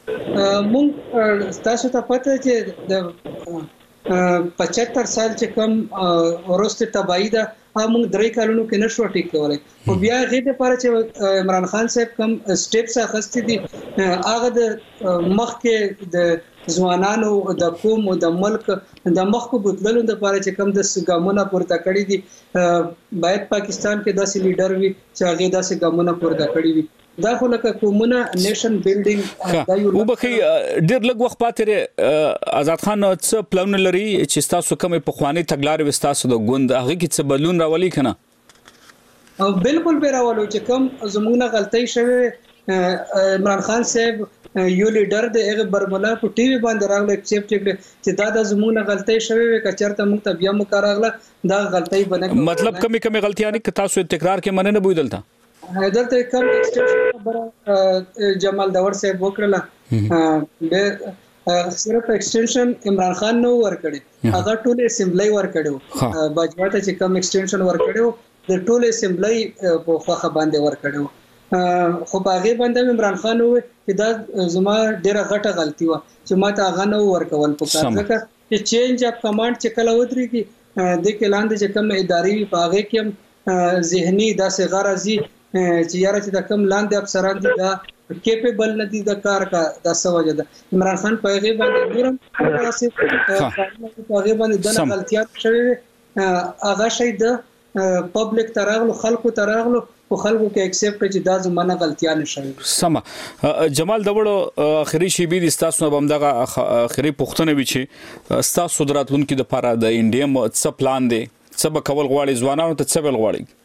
موږ تاسو ته پته چې د پچهتر سال چې کم ورسته تبعید هم درې کالونو کې نشو ټیک کولای او بیا غي د پاره چې عمران خان صاحب کم سټیپس اخستې دي هغه د مخ کې د ځوانانو د قوم او د ملک د مخ کو بدلولو د پاره چې کم د ګامونه پورته کړی دي باید پاکستان کې داسې لیډر وي چې هغه داسې ګامونه پورته کړی وي دا خو لکه کومونه نیشن بیلډینګ دا یو وبخي ډیر لږ وخت پاتې آزاد خان څه پلان لري چې تاسو کومه پخوانی تګلارې وستاسو د ګوند هغه کې څه بدلون راولي کنه او بالکل به راولو چې کوم زموږه غلطۍ شوه عمران خان صاحب یو لیډر د هغه برملا په ټي وي باندې راغله اکسپټ کړ چې دا د زموږه غلطۍ شوه کچرته موږ ته بیا مو کاراغله دا غلطۍ بنه مطلب کمی کمی غلطیاں نه تاسو تکرار کې مننه بویدل تا حیدر ته کوم ایکسټنشن خبره جمال داور صاحب وکړه به صرف ایکسټنشن عمران خان نو ور کړی هغه ټول اسمبلی ور کړو باجوا ته چې کوم ایکسټنشن ور کړو د ټول اسمبلی په خوخه باندې ور کړو خو باغې باندې عمران خان وې چې دا زما ډیره غټه غلطي و چې ما ته هغه نو ور کول په کار ځکه چې چینج اف کمانډ چې کله ودرېږي د کلاند چې کوم اداري باغې کې ذهني داسې غرضي چې یاره چې د کم لاندې افسران دي دا کیپیبل نه دي د کار کا د سوجه ده عمران خان په هغه باندې نورم تاسو په هغه باندې د غلطیات شوی هغه شي د پبلک تراغلو خلکو تراغلو په خلکو کې ایکسپټ چې دا زمونه غلطیاں نشوي سم جمال داوړو اخري شی بي د تاسو هم دغه اخري پښتنه وی چې تاسو دراتونکو د پاره د انډیم څه پلان دی څه به کول غواړي ځوانانو ته څه ول غواړي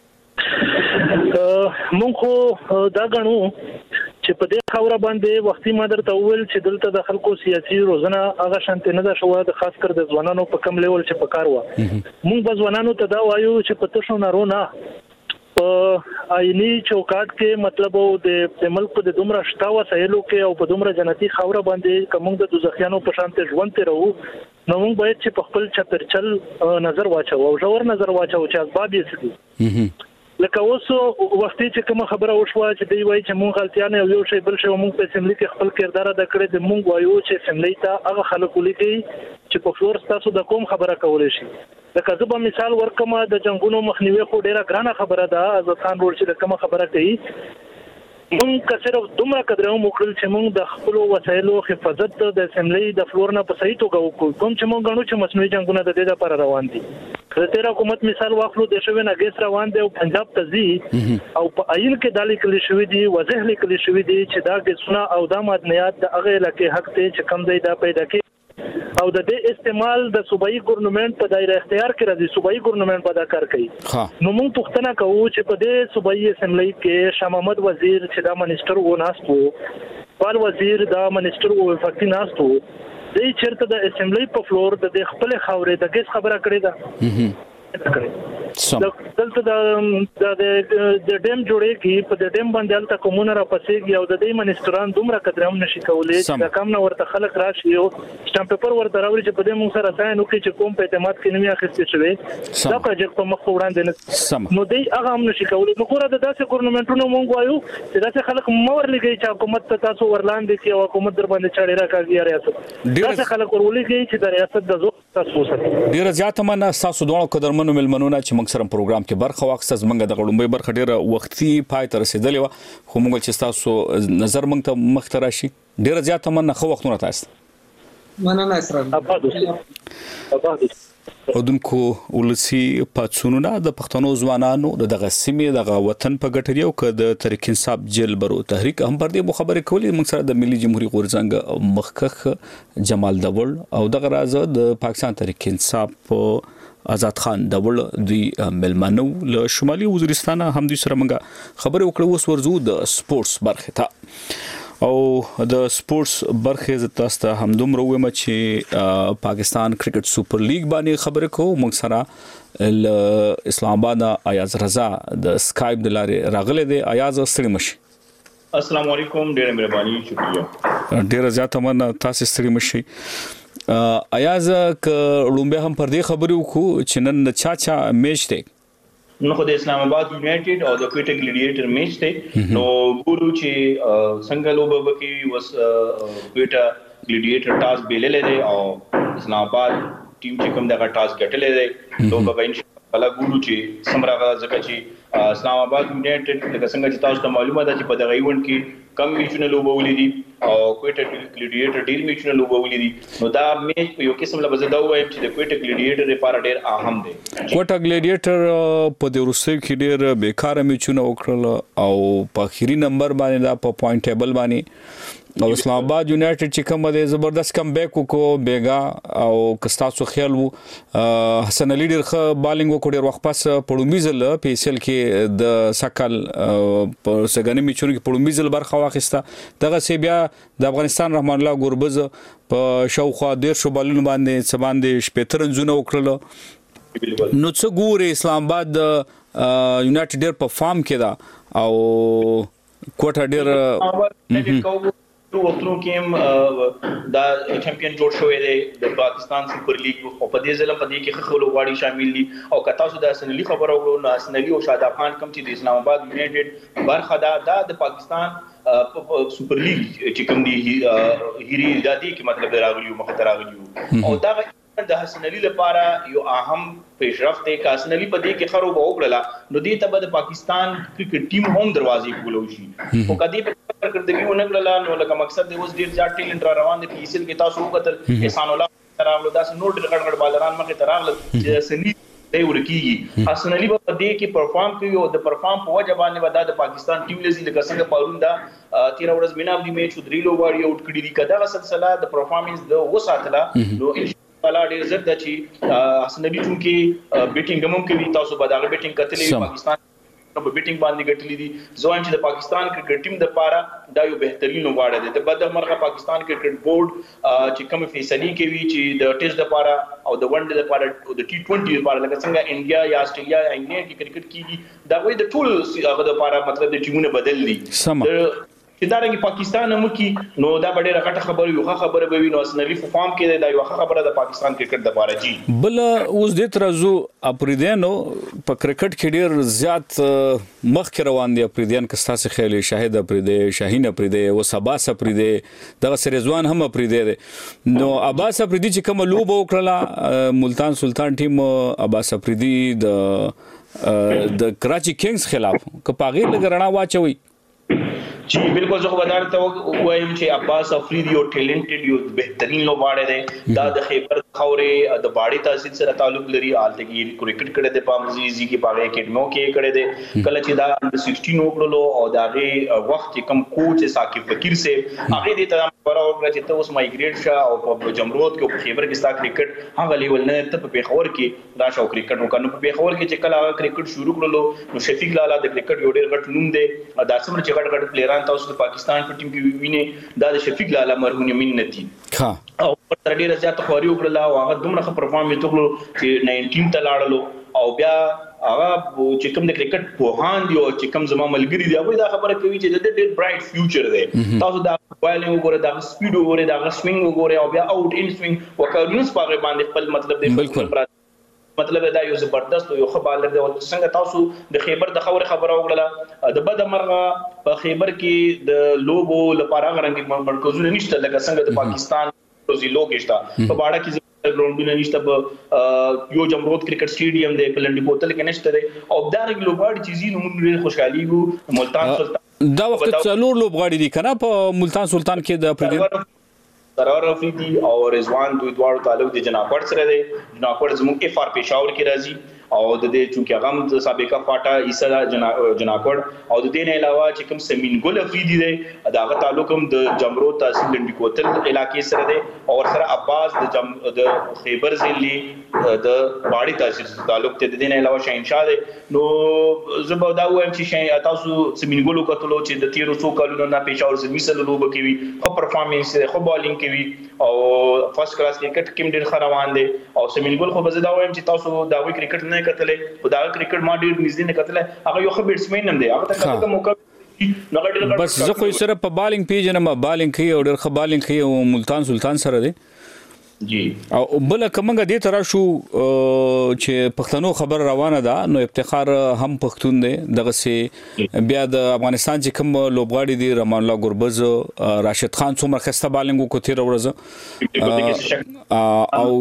مونږ خو دا غنو چې په دې خبره باندې وختي مادر ته ویل چې دلته د خلکو سیاسي روزنه هغه شانته نه ده شو د خاص کر د ځوانانو په کم لیول چې په کار و مونږ به ځوانانو ته دا وایو چې په تاسو نه رونه په آئینی چوکاټ کې مطلب د ملک د دومره شتا وسایلو کې او په دومره جنتی خبره باندې کوم د دوزخیانو په شانته ژوند ته راو نو موږ باید چې په خپل چترچل نظر واچو او ژور نظر واچو چې اسباب یې څه دي لکه اوس وختي چې کوم خبره وشوه چې دی وایي چې مونږ غلطیان یو یو شی بل شی مونږ په اسمبلی کې خپل کردار ادا کړی د مونږ وایو چې اسمبلی ته هغه خلک ولیکي چې په فلور تاسو د کوم خبره کولای شي لکه زه به مثال ورکم د جنگونو مخنیوي خو ډیره ګرانه خبره ده آزاد خان ورور چې د کوم خبره کوي مونږ که صرف دومره قدر هم وکړل چې مونږ د خپل وسایلو حفاظت د اسمبلی د فلور نه په صحیح توګه وکړو کوم چې مونږ غواړو چې مصنوعي جنگونه د دې لپاره روان دي د تیر حکومت مثال واخلو د شوی نه ګس روان دی او پنجاب ته ځي او په ایل کې دالي کلی شوی دی وضاح لیکل شوی دی چې دا ګسونه او د مدنیات د هغه علاقې حق ته چې کم دی دا پیدا کوي او د دې استعمال د صوبایي ګورنمنت په دایره اختیار کې راځي صوبایي ګورنمنت په دا کار کوي نو موږ پوښتنه کوو چې په دې صوبایي اسمبلی کې شاه محمد وزیر چې دا منیسټر و ناستو بل وزیر دا منیسټر و وفاقي ناستو د چیرته د اسمبلی په فلور د خپل خاورې د ګس خبره کړې ده سم دلته د د ډیم جوړېږي په د ډیم باندې الته کومونه را پسېږي او د دې منیسټران دومره قدر هم نشي کولای چې کم نه ورته خلک راشي او سټامپ پیپر ورته راوړي چې په دې موږ سره ځای نو کې چې کوم په اعتماد کې نوي اخیستل شوی دا پروجیکټ په مخ وړاندې نو دی هغه هم نشي کولای نو ګوره د داسې ګورنمنټونو مونږ وایو چې داسې خلک مور لګي چې حکومت ته تاسو ورلاندې کې او حکومت در باندې چاړي راکاږي ریاست داسې خلک ورولېږي چې د ریاست د زور تاسو وساتي ډیر زیات مننه تاسو دوه قدر منو ملمنونه چې موږ سره پروګرام کې برخه واخیسته زمونږ د غړومبي برخه ډیره وختي پای ته رسیدلې و خو موږ چې تاسو نظر موږ ته مخ ته راشي ډیره زیاته مننه خو وختونه تاسو مننه اسرار اباد اودونکو ولسی پاتسونونه د پښتنو ځوانانو دغه سیمې دغه وطن په ګټري او ک د تحریک انصاف جیل برو تحریک هم پر دې خبرې کولې موږ سره د ملي جمهوریت غورځنګ مخکخ جمال دول او دغه راز د پاکستان تحریک انصاف آزاد خان دول دی ملمنو له شمالي وزیرستان هم دوی سره موږ خبرې وکړو اوس ورزو د سپورتس برخه ته او د سپورتس برخه ز تاسو ته هم دومره وایم چې پاکستان کرکټ سپر لیګ باندې خبرې کوو موږ سره اسلام آباد ایاز رضا د سکایپ د لارې راغله دی ایاز ستړي مشي السلام علیکم ډیره مهرباني شکریہ ډیره زیاته مننه تاسو ستړي مشي ایاز ک لومبه هم پر دې خبرې وکړو چې نن چا چا میچ دی نو خو د اسلام آباد یونایټډ او د کوټه ګلیډیټر میچ دی نو ګورو چې څنګه لوبه بکی وس کوټه ګلیډیټر ټاس بیللې دی او اسلام آباد ټیم چې کوم دغه ټاس ګټلې دی لوبه به ان شاء الله ګورو چې سمراغه ځکه چې اسلام آباد یونایټډ لکه څنګه چې تاسو ته معلومه ده چې په دغه ایونت کې کم میچونه لوبولې دي او کوټه ګلیډیټر ډیر میچونه لوبولې دي نو دا میچ په یو قسم له بزدا وایم چې د کوټه ګلیډیټر لپاره ډیر اهم دی کوټه ګلیډیټر په د روسي کې ډیر بیکاره میچونه وکړل او په اخیری نمبر باندې دا په پوینټ ټیبل باندې او اسلام آباد یونایټډ چې کوم د زبردست کم بیک وکړو بیگا او کستاسو خیال وو حسن علي ډیر ښه بالینګ وکړ ډیر وخت پس پړومیزل په ایسل کې د سکل په سګنی میچونو کې پړومیزل برخه واخیسته دغه سی بیا د افغانستان رحمان الله ګوربز په شاوخوا ډیر شو بالون باندې سباندې شپترنځونه وکړل نو څو ګوري اسلام آباد یونایټډ ډیر په فارم کې دا او کوټه ډیر ټو وختونو کې دا چمپیون جوړ شوی دی د پاکستان سپر لیګ او په دې ځل په دې کې خلک غواړي شامل دي او کتا سو د اسنلی خبر اورو نو اسنلی او شاداب خان کم چې د اسلام آباد یونایټډ برخه دا د پاکستان سپر لیګ چې کوم دی هيري دادی کې مطلب راغلیو مخ ته راغلیو او دا د حسن علي لپاره یو اهم پیشرفت دی که حسن علي په دې کې خراب وکړه نو دې ته د پاکستان کرکټ ټیم هم دروازې کولو شي او کدی په کارکردګي ونکړه نو لکه مقصد دی اوس ډیر ځات ټیلنټ را روان دي پیسل کې تاسو وکړل احسان الله راغلو داس نو ډیر غړ غړ بالران مخه ته راغلل چې سني دی ورکیږي حسن علي په دې کې پرفارم کوي او د پرفارم په وجه باندې ودا د پاکستان ټیم لزی لکه څنګه پرون دا تیر ورځ مینا دی میچ درې لو واړی اوټ کړی دی کدا سلسله د پرفارمنس د وساتله نو والا ډیر زړه د چې حسن علي چون کې بیټینګ هم کوي تاسو به دا بیټینګ کتلې پاکستان په بیټینګ باندې ګټلې دي زوان چې د پاکستان کرکټ ټیم د پاره دا یو بهترین وړاندې دی د بد مرغه پاکستان کرکټ بورډ چې کوم فیصله کوي چې د ټیسټ لپاره او د ون ډے لپاره او د ټي ټوئنټي لپاره لکه څنګه انډیا یا استرالیا یا انګلند کې کرکټ کیږي دا وایي د ټول هغه لپاره مطلب د ټیمونه بدل دي چې دا رنګ پاکستان هم کی نو دا ډېره غټه خبره یو خبره به وي نو اسنلی فارم کې دا یو خبره د پاکستان کرکټ د باره جی بل اوس د ترزو اپریدانو په کرکټ کې ډېر زیات مخ کې روان دي اپریدان کستا څخه خیال شاهد اپریده شاهین اپریده او عباس اپریده دغه سرزوان هم اپریده نو عباس اپریدي چې کوم لوب وکړه ملتان سلطان ټیم عباس اپریدي د د کراچي کینګز خلاف کپاغي لګرنا واچوي جی بالکل زه ودار ته وایم چې عباس افریدي یو ټیلنټډ یو بهترین لوبغاړی دی دا د خیبر خورې د باډي تحصیل سره تعلق لري آلته کې کرکټ کړه د پامزيزي کې باغ اکیډمو کې کړه دي کله چې دا انډر سیکسټین وکړلو او داغه وخت کم کوچ ثاقب فقیر سے هغه دې ته خبره وکړه چې ته اوس مایګریټ شه او په جمرود کې په خیبر کې ستا کرکټ هغه لیول نه ته په پیښور کې راشه او کرکټ وکړو په پیښور کې چې کله هغه کرکټ شروع کړلو نو شفیق لالا د کرکټ یو ډېر غټ نوم دی دا سمره چې غټ غټ پلیران تاسو د پاکستان په ټیم کې ویني دا د شفیق لالا مرهون یمین نتی ها او تر ډیره زیات خوري وکړه او هغه دومره ښه پرفارمنس وکړو چې ناینټین ته لاړلو او بیا هغه چې کوم د کرکټ پوهان دی او چې کوم زما ملګری دی هغه دا خبره کوي چې د ډېر برایټ فیوچر دی تاسو دا وایلینګ وګوره دا سپیډ وګوره دا سوینګ وګوره او بیا اوټ ان سوینګ وکړونس په باندې خپل مطلب دی بالکل مطلب دا یو زبردست یو خبالر دی او څنګه تاسو د خیبر د خبره خبره وکړه د بد مرغه په خیبر کې د لوبو لپاره غرنګ مرکزونه نشته لکه څنګه د پاکستان روزي لوګشتا په باډه کې ګراوندونه نشته په یو جمرود کرکټ سټیډیم دی په لنډي بوتل کې نشته دی او دا رنګ لوبغاړي چیزې نو موږ خوشحالي وو ملتان سلطان دا وخت څلور لوبغاړي دي کنه په ملتان سلطان کې د پردي سرور افریدي او رضوان دوی دواړو تعلق د جناپړ سره دی جناپړ زموږ اف آر پېښور کې راځي او د دې چونکه هغه سابقہ فاټا عیسی جناپړ او د دې نه علاوه چې کوم سمین ګل افریدي دی دا غو تعلق هم د جمرو تحصیل لنډي کوتل علاقې سره دی او سره عباس د جم د خیبر ضلع د باډي تحصیل تعلق ته د دې نه علاوه شاهنشاه دی نو زه دا وایم چې تاسو سمین ګل کتلو چې د تیرو څو کلونو نه پېښور زمي سره لوب کوي خو پرفارمنس خو بالینګ کوي او فرست کلاس کرکټ کې ډېر ښه روان دی او سمین ګل خو به دا وایم چې تاسو دا وی کرکټ نه کتلې او دا کرکټ ما ډېر نږدې نه کتلې هغه یو ښه بیټسمن هم دی هغه ته کوم موقع بس زه خو سره په بالینګ پیژنم بالینګ کوي او ډېر ښه بالینګ کوي او ملتان سلطان سره دی جی او بل کومه دې تر شو چې پښتنو خبر روانه ده نو افتخار هم پښتون دی دغه سي بیا د افغانستان چې کوم لوبغاړي دي رحمان الله ګربز راشد خان څومره خسته بالینګ کو تیر ورځ او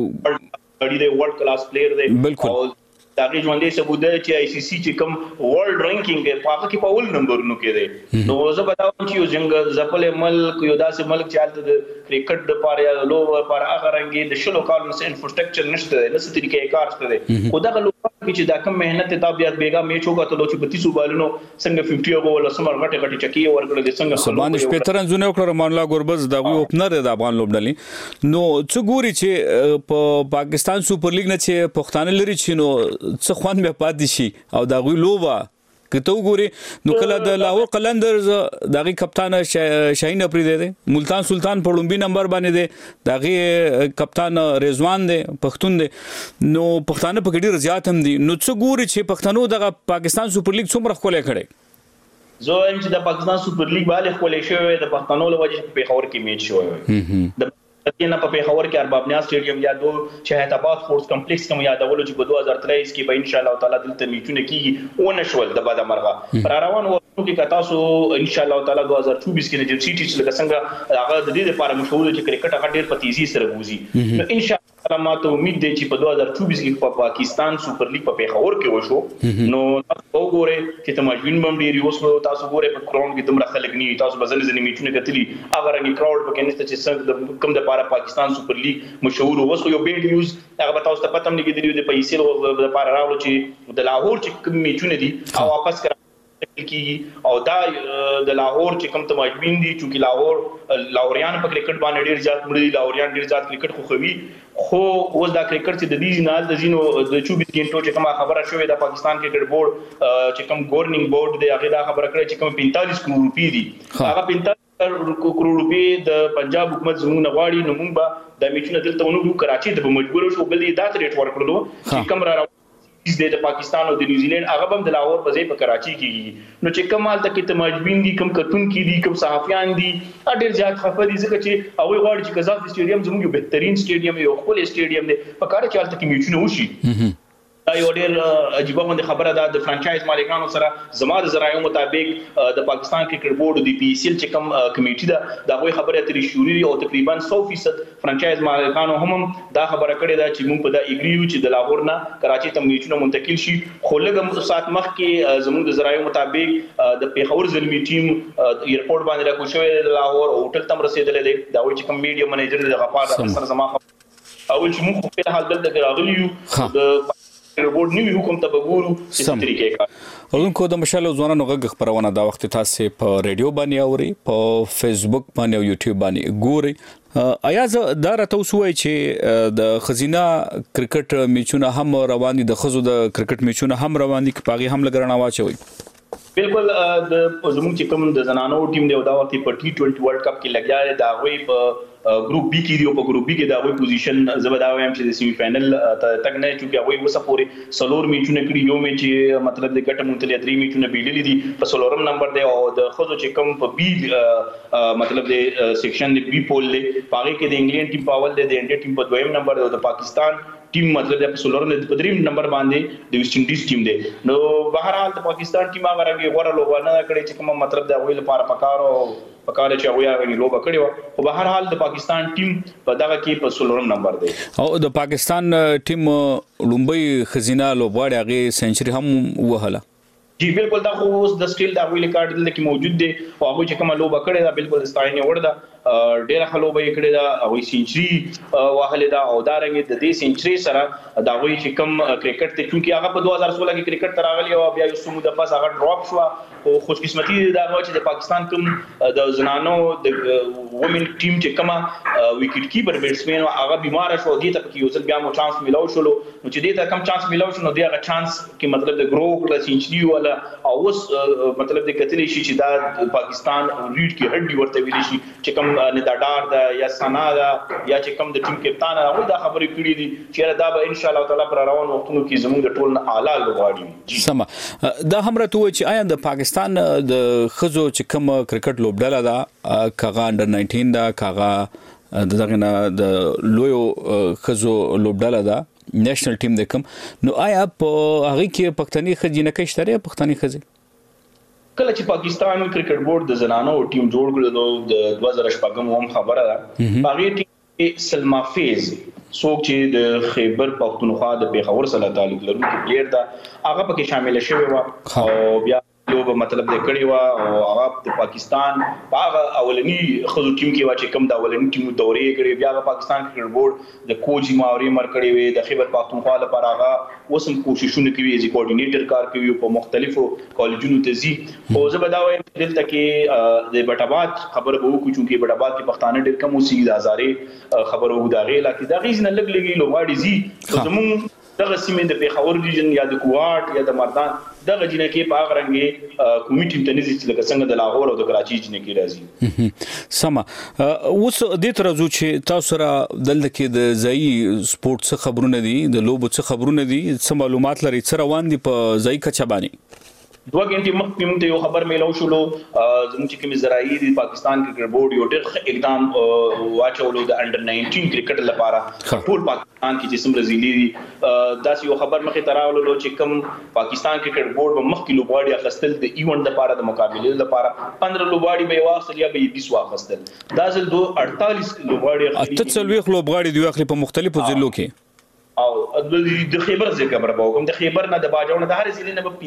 اړي دی ورلد کلاس پلیئر دی بالکل داغه ژوندې ثبوت دی چې آی سی سی چې کوم ورلد رینکینګ کې پاکه کې په اول نمبرونو کې دی نو زه بتاوم چې یو څنګه ځپل ملک یو داسې ملک چې حالت د کرکټ د پاره یا لوب پر هغه رنګي د شلو کالونو سره انفراستراکچر نشته نه څه طریقې کار شته دی خو دا لوب چې دا کوم مهنت ته بیا بیګا میچ وکړو چې په تیسو بالونو څنګه پنځه او ولا سمر غټه غټه چکی ورکړل دي څنګه سبان شپترن زونه وکړه رحمان الله ګربز دا وی اوپنر د افغان لوبډلې نو څو ګوري چې په پاکستان سپر لیګ نه چې پښتانه لري چې نو څه خوان به پاتې شي او دا وی لوبا کته وګوري نو کله د لاهور قلندرز دغه کپتان شاهین افریدی دی ملتان سلطان په لومبي نمبر باندې دی دغه کپتان رضوان دی پښتون دی نو پښتانه په ډیر زیات هم دي نو څه ګوري چې پښتنو دغه پاکستان سپر لیګ څومره خولې کړي زه هم چې د پاکستان سپر لیګ باندې خولې شوی د پښتنو لوجه په پیښور کې میچ شوی د نه په پیښور کې ارباب نیا سټیډیم یا دو شهید آباد سپورتس کمپلیکس کوم یادولو چې په دوه هزار تریس کې به ان شاء الله تعالی دلته میچونه کیږي او نشول د بعد مرغه پر روان وو کې تاسو ان شاء الله تعالی دوه هزار چوبیس کې نجم سیټی چې لکه څنګه هغه د دې لپاره مشهور چې کرکټ هغه ډیر په تیزی سره وځي نو ان شاء الله ما ته امید دی چې په دوه هزار چوبیس کې په پاکستان سپر لیګ په پیښور کې وشو نو تاسو وګورئ چې تماشبین بم ډیر یوسلو تاسو وګورئ په کراون کې تمره خلک نه تاسو بزل ځنی میچونه کتلی هغه رنګ کراود پکې نشته چې څنګه کم د لپاره پاکستان سپر لیګ مشهور وسو یو بیډ نیوز هغه تاسو ته پته نه کېدلی د پیسې د لپاره راوړو چې د لاهور چې کوم میچونه دي او واپس کړه کی او دا د لاهور چې کوم تماشبین دي چې لاهور لاهوریان په کرکټ باندې ډیر زیات مړي دي لاهوریان ډیر زیات کرکټ خو خوي خو اوس دا کرکټ چې د دې نه د زینو د چوبیس غنټو چې کوم خبره شوې د پاکستان کرکټ بورډ چې کوم ګورنینګ بورډ دی هغه دا خبره کړې چې کوم پینتالیس کروڑ روپۍ دي هغه پینتالیس کروڑ روپۍ د پنجاب حکومت زموږ غواړي نو موږ به د میچونه دلته ونو کراچي ته مجبور شو بل دا ریټ ورکړلو چې کوم را د پاکستان او د نیوزیلند هغه هم د لاهور په ځای په کراچي کې نو چې کمال ته کې تماجبین دي کم کتون کې دي کم صحافیان دي ډېر زیات خفه دي ځکه چې هغه غواړي چې قذافي سټیډیم زموږ یو بهترین سټیډیم یو خپل سټیډیم دی په کار کې حالت کې میچونه وشي دا یو ډېر عجیب باندې خبره ده د فرانچایز مالکانو سره زما د زراعو مطابق د پاکستان کرکټ بورډ د پی ایس ایل چې کوم کمیټه ده دا غوي خبره ترې شوري او تقریبا سو فیصد فرانچایز مالکانو هم دا خبره کړې ده چې موږ په دا اګریو چې د لاهور نه کراچي ته میچونه منتقل شي خو لږ سات مخ کې زموږ د زراعو مطابق د پیښور زلمی ټیم ایرپورټ باندې راکو شوی د لاهور هوټل تم رسیدلې ده دا وایي چې کوم میډیا منیجر د غفار سره زما او چې موږ په حال دلته راغلیو د بورډ نیو حکم ته وګورو چې طریقې کار اونکو د مشال ځوانانو غږ خبرونه دا وخت تاسو په ریډیو باندې اوري په فیسبوک باندې او یوټیوب باندې ګوري آیا دا راته وسوي چې د خزینه کرکټ میچونه هم روان دي د خزو د کرکټ میچونه هم روان دي چې پاغي هم لګرنا واچوي بالکل د زموږ چې کوم د زنانو ټیم دی دا وخت په ټي ټوئنټي ورلد کپ کې لګیا دی دا وی په ګروپ بی کې دی او په ګروپ بی کې دا وی پوزیشن زبدا وایم چې د سیمی فائنل تک نه چې هغه وسه پورې سلور میچونه کړی یو میچ مطلب د ګټه مونتلې درې میچونه بیللې دي په سلورم نمبر دی او د خزو چې کوم په بی مطلب د سیکشن دی بی پول دی پاره کې د انګلند ټیم پاول دی د انډیا ټیم په دویم نمبر دی او د پاکستان ټیم مطلب د سولورن د پدریم نمبر باندې د ویسټ انډیز ټیم دی نو بهرحال د پاکستان ټیم هغه راګي غوړه لوبانه کړي چې کوم مطلب د ویل لپاره پکارو پکاره چې هغه غني لوبه کړي او په بهرحال د پاکستان ټیم په دغه کې په سولورن نمبر دی او د پاکستان ټیم لومبي خزینه لوبواړي هغه سنچري هم وهله جی بالکل دا خو اوس د سټیل دا ویل کارت دلته کې موجود دی او هغه چې کومه لوبه کړي دا بالکل ستاینه وړه ډېر خلو به کړي دا او سنچري واهله دا او دا رنګ د دې سنچري سره دا وی چې کوم کرکټ ته چونکی هغه په دوه هزار سولہ کې کرکټ تراغلی او بیا یو سمو د پاس هغه ډراپ شو او خوش قسمتي دا و چې د پاکستان کوم د زنانو د وومن ټیم چې کومه وکټ کیپر بیټسمن هغه بیمار شو دي ته کې یو ځل بیا مو چانس ملاو شلو نو چې دې ته کم چانس ملاو شنو دی هغه چانس کې مطلب د ګرو کله سنچري ولا او اوس مطلب د کتلې شي چې دا پاکستان ریډ کې هډي ورته ویل شي چې کوم نداډار دا یا سنا دا یا چې کوم د ټیم کپتان هغه دا خبرې کړې دي چې دا به ان شاء الله تعالی پر روان وختونو کې زموږ د ټول اعلی لوبغاړي سم دا هم راته و چې آیا د پاکستان د خزو چې کوم کرکټ لوبډاله دا کاغه انډر ناینټین دا کاغه دغه نه د لویو خزو لوبډاله دا نېشنل ټیم د کوم نو آیا په هغه کې پښتني خزینه کې شته پښتني خزي کله چې پاکستان کرکټ بورډ د زنانو ټیم جوړ کړل نو د دوه هزار شپږم هم خبره ده هغه ټیم سلما فیز څوک چې د خیبر پختونخوا د پیښور سره تعلق لرونکي پلیئر ده هغه پکې شامل شوی و او بیا لوب مطلب د کړي وا او هغه د پاکستان هغه اولنی خزو ټیم کې وا چې کوم د اولنی ټیم دورې کړي بیا د پاکستان کرکټ بورډ د کوچ ماوري مر کړي وي د خیبر پختونخوا لپاره هغه وسم کوششونه کوي چې کوارډینیټر کار کوي په مختلفو کالجونو ته زی او زه به دا وایم دلته کې د بټاباد خبر به وکړو چې بټاباد کې پښتانه ډېر کم اوسي د هزارې خبر وو دا غي لکه دا غیز نه لګ لګي لوغاړي زی زمون دغه سیمې د پیښور ډیویژن یا د کوهاټ یا د مردان دغه جنہ کې په غرنګي کمیټې ته نزي چې لکه څنګه د لاهور او د کراچي جنہ کې راځي سم اوس د تر ازو چې تاسو را دلته کې د ځای سپورت څخه خبرونه دي د لوبو څخه خبرونه دي څه معلومات لري څه روان دي په ځای کچا باندې دوه غنټې مخکې موږ ته یو خبر میلو شولو زموږ چې کوم زراعي د پاکستان کرکټ بورډ یو ډېر اقدام واچولو د انډر ناینټین کرکټ لپاره ټول پاکستان کې چې سم رزيلي دي داس یو خبر مخې تراولو چې کوم پاکستان کرکټ بورډ په مخکې لوبغاړي اخستل د ایونت لپاره د مقابله لپاره پندرہ لوبغاړي به واخلي یا به بیس واخستل دا ځل دوه اړتالیس لوبغاړي اته څلويخ لوبغاړي دی اخلي په مختلفو ضلعو کې او د خیبر ځکه خبره کوم د خیبر نه د باجاو نه د هر ضلع نه په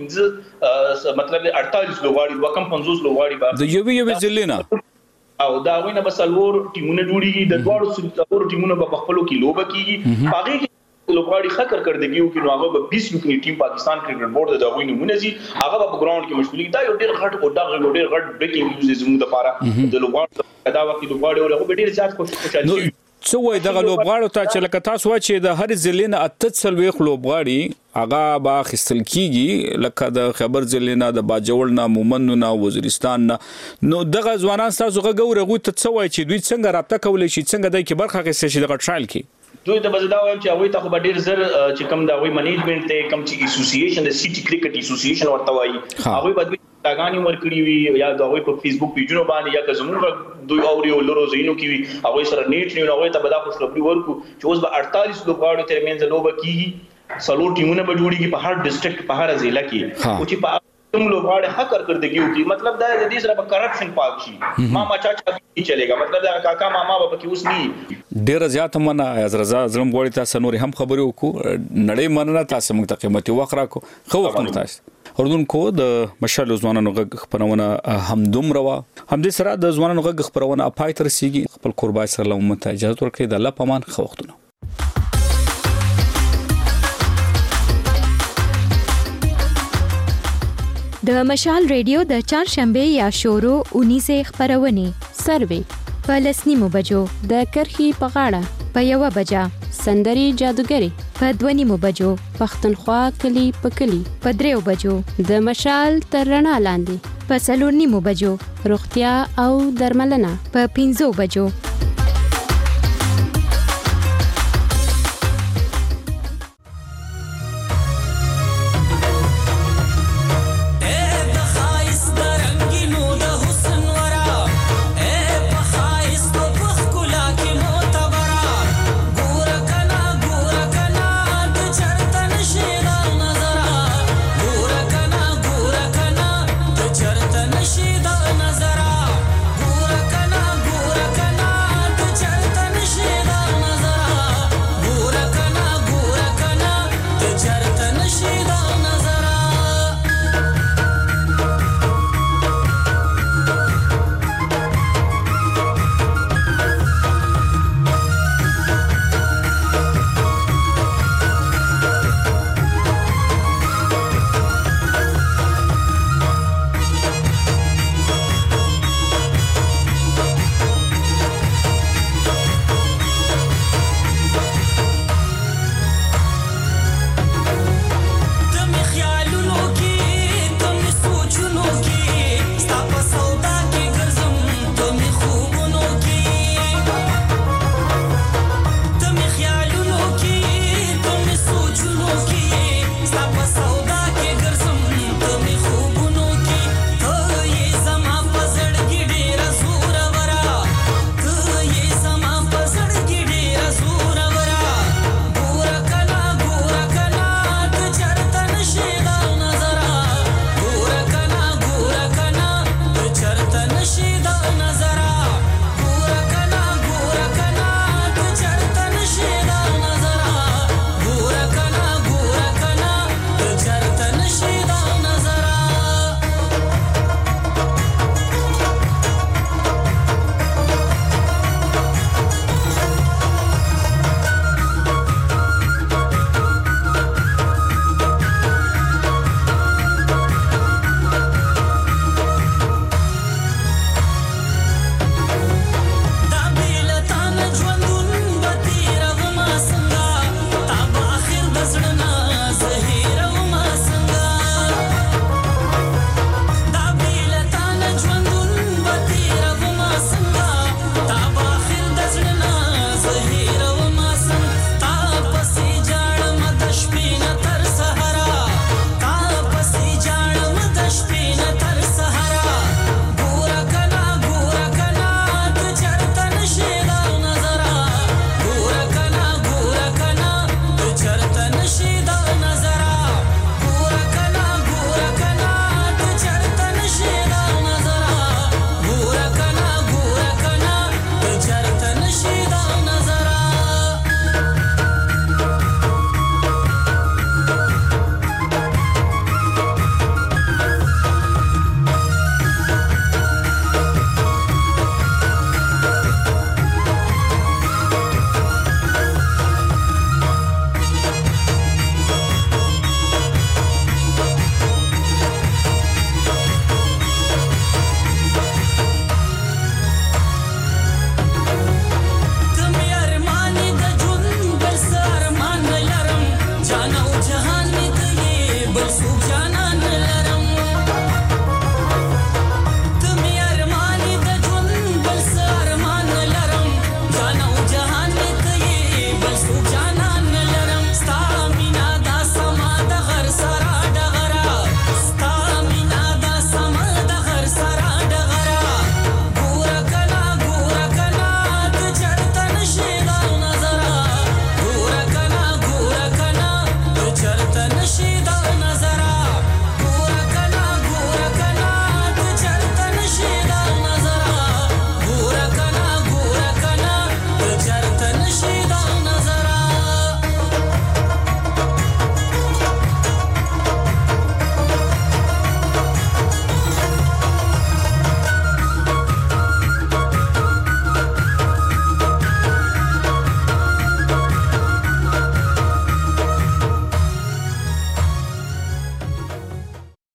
پنځه مطلب اړتالیس لوبغاړي وکم پنځوس لوبغاړي به د یو یو ضلع نه او دا وینه بسلور ټیمونه جوړیږي د دوړو سلطور ټیمونه په خپلو کې لوبه کیږي هغه کې لوبغاړي خکر کړ دګیو کې نو هغه به بیس لوکنی ټیم پاکستان کرکټ بورډ د دوی نمونه زی هغه په ګراوند کې مشغولي دا یو ډېر غټ او دا یو ډېر غټ بریکینګ نیوز زموږ لپاره د لوبغاړو دا وخت لوبغاړي او هغه ډېر زیات خوشاله څو وای دغه لوبغاړو ته چې لکه تاسو وا چې د هر ضلع نه اته څلويخ لوبغاړي هغه با خستل کیږي لکه د خبر ضلع نه د باجوړ نه مومن نه وزیرستان نه نو دغه ځوانان تاسو غوړغو ته څو وای چې دوی څنګه رابطه کولای شي څنګه دای کې برخه اخیستل شي دغه ټرایل کې دوی د بزدا وایم چې هغه ته خو ډیر زر چې کوم دا وی منیجمنت ته کوم چې اسوسییشن د سټي کرکټ اسوسییشن ورته وایي هغه به داګانی ورکړي وي یا دا وی په فیسبوک پیجونو باندې یا که زموږ دوی اوريو لورو زینو کې وي هغه سره نیټ نه هغه ته به دا خوشخبری ورکو چې اوس به اړتالیس لوبغاړو ترمنځ لوب کیږي سلو ټیمونه به جوړیږي په هر ډیسټریکټ په هر ضلع کې او چې په کوم لوبغاړي حق کارکردګي وکړي مطلب دا د دې سره به کرپشن پاک شي ماما چاچا نه چلےګا مطلب دا کاکا ماما به کې اوس نه ډیر زیات مننه از رضا زلم غوړی تاسو نور هم خبرې وکړو نړۍ مننه تاسو موږ ته قیمتي وخت راکو خو وخت تاسو اوردونکو د مشال ځوانانو غږ خبرونه هم دومره هم دې سره د ځوانانو غږ خبرونه پای تر سیږي خپل قربای سره لوم ته اجازه ورکړئ د الله پامان خو وختونه د مشال ریډیو د چهارشنبه یا شورو اونیزه خبرونه سروي په لسنیمو بجو د کرخي په غاړه په یو بجا سندري جادوګری په دونیمو بجو پښتونخوا کلی په کلی په دریو بجو د مشال تر رڼا لاندې په څلورنیمو بجو روغتیا او درملنه په پنځو بجو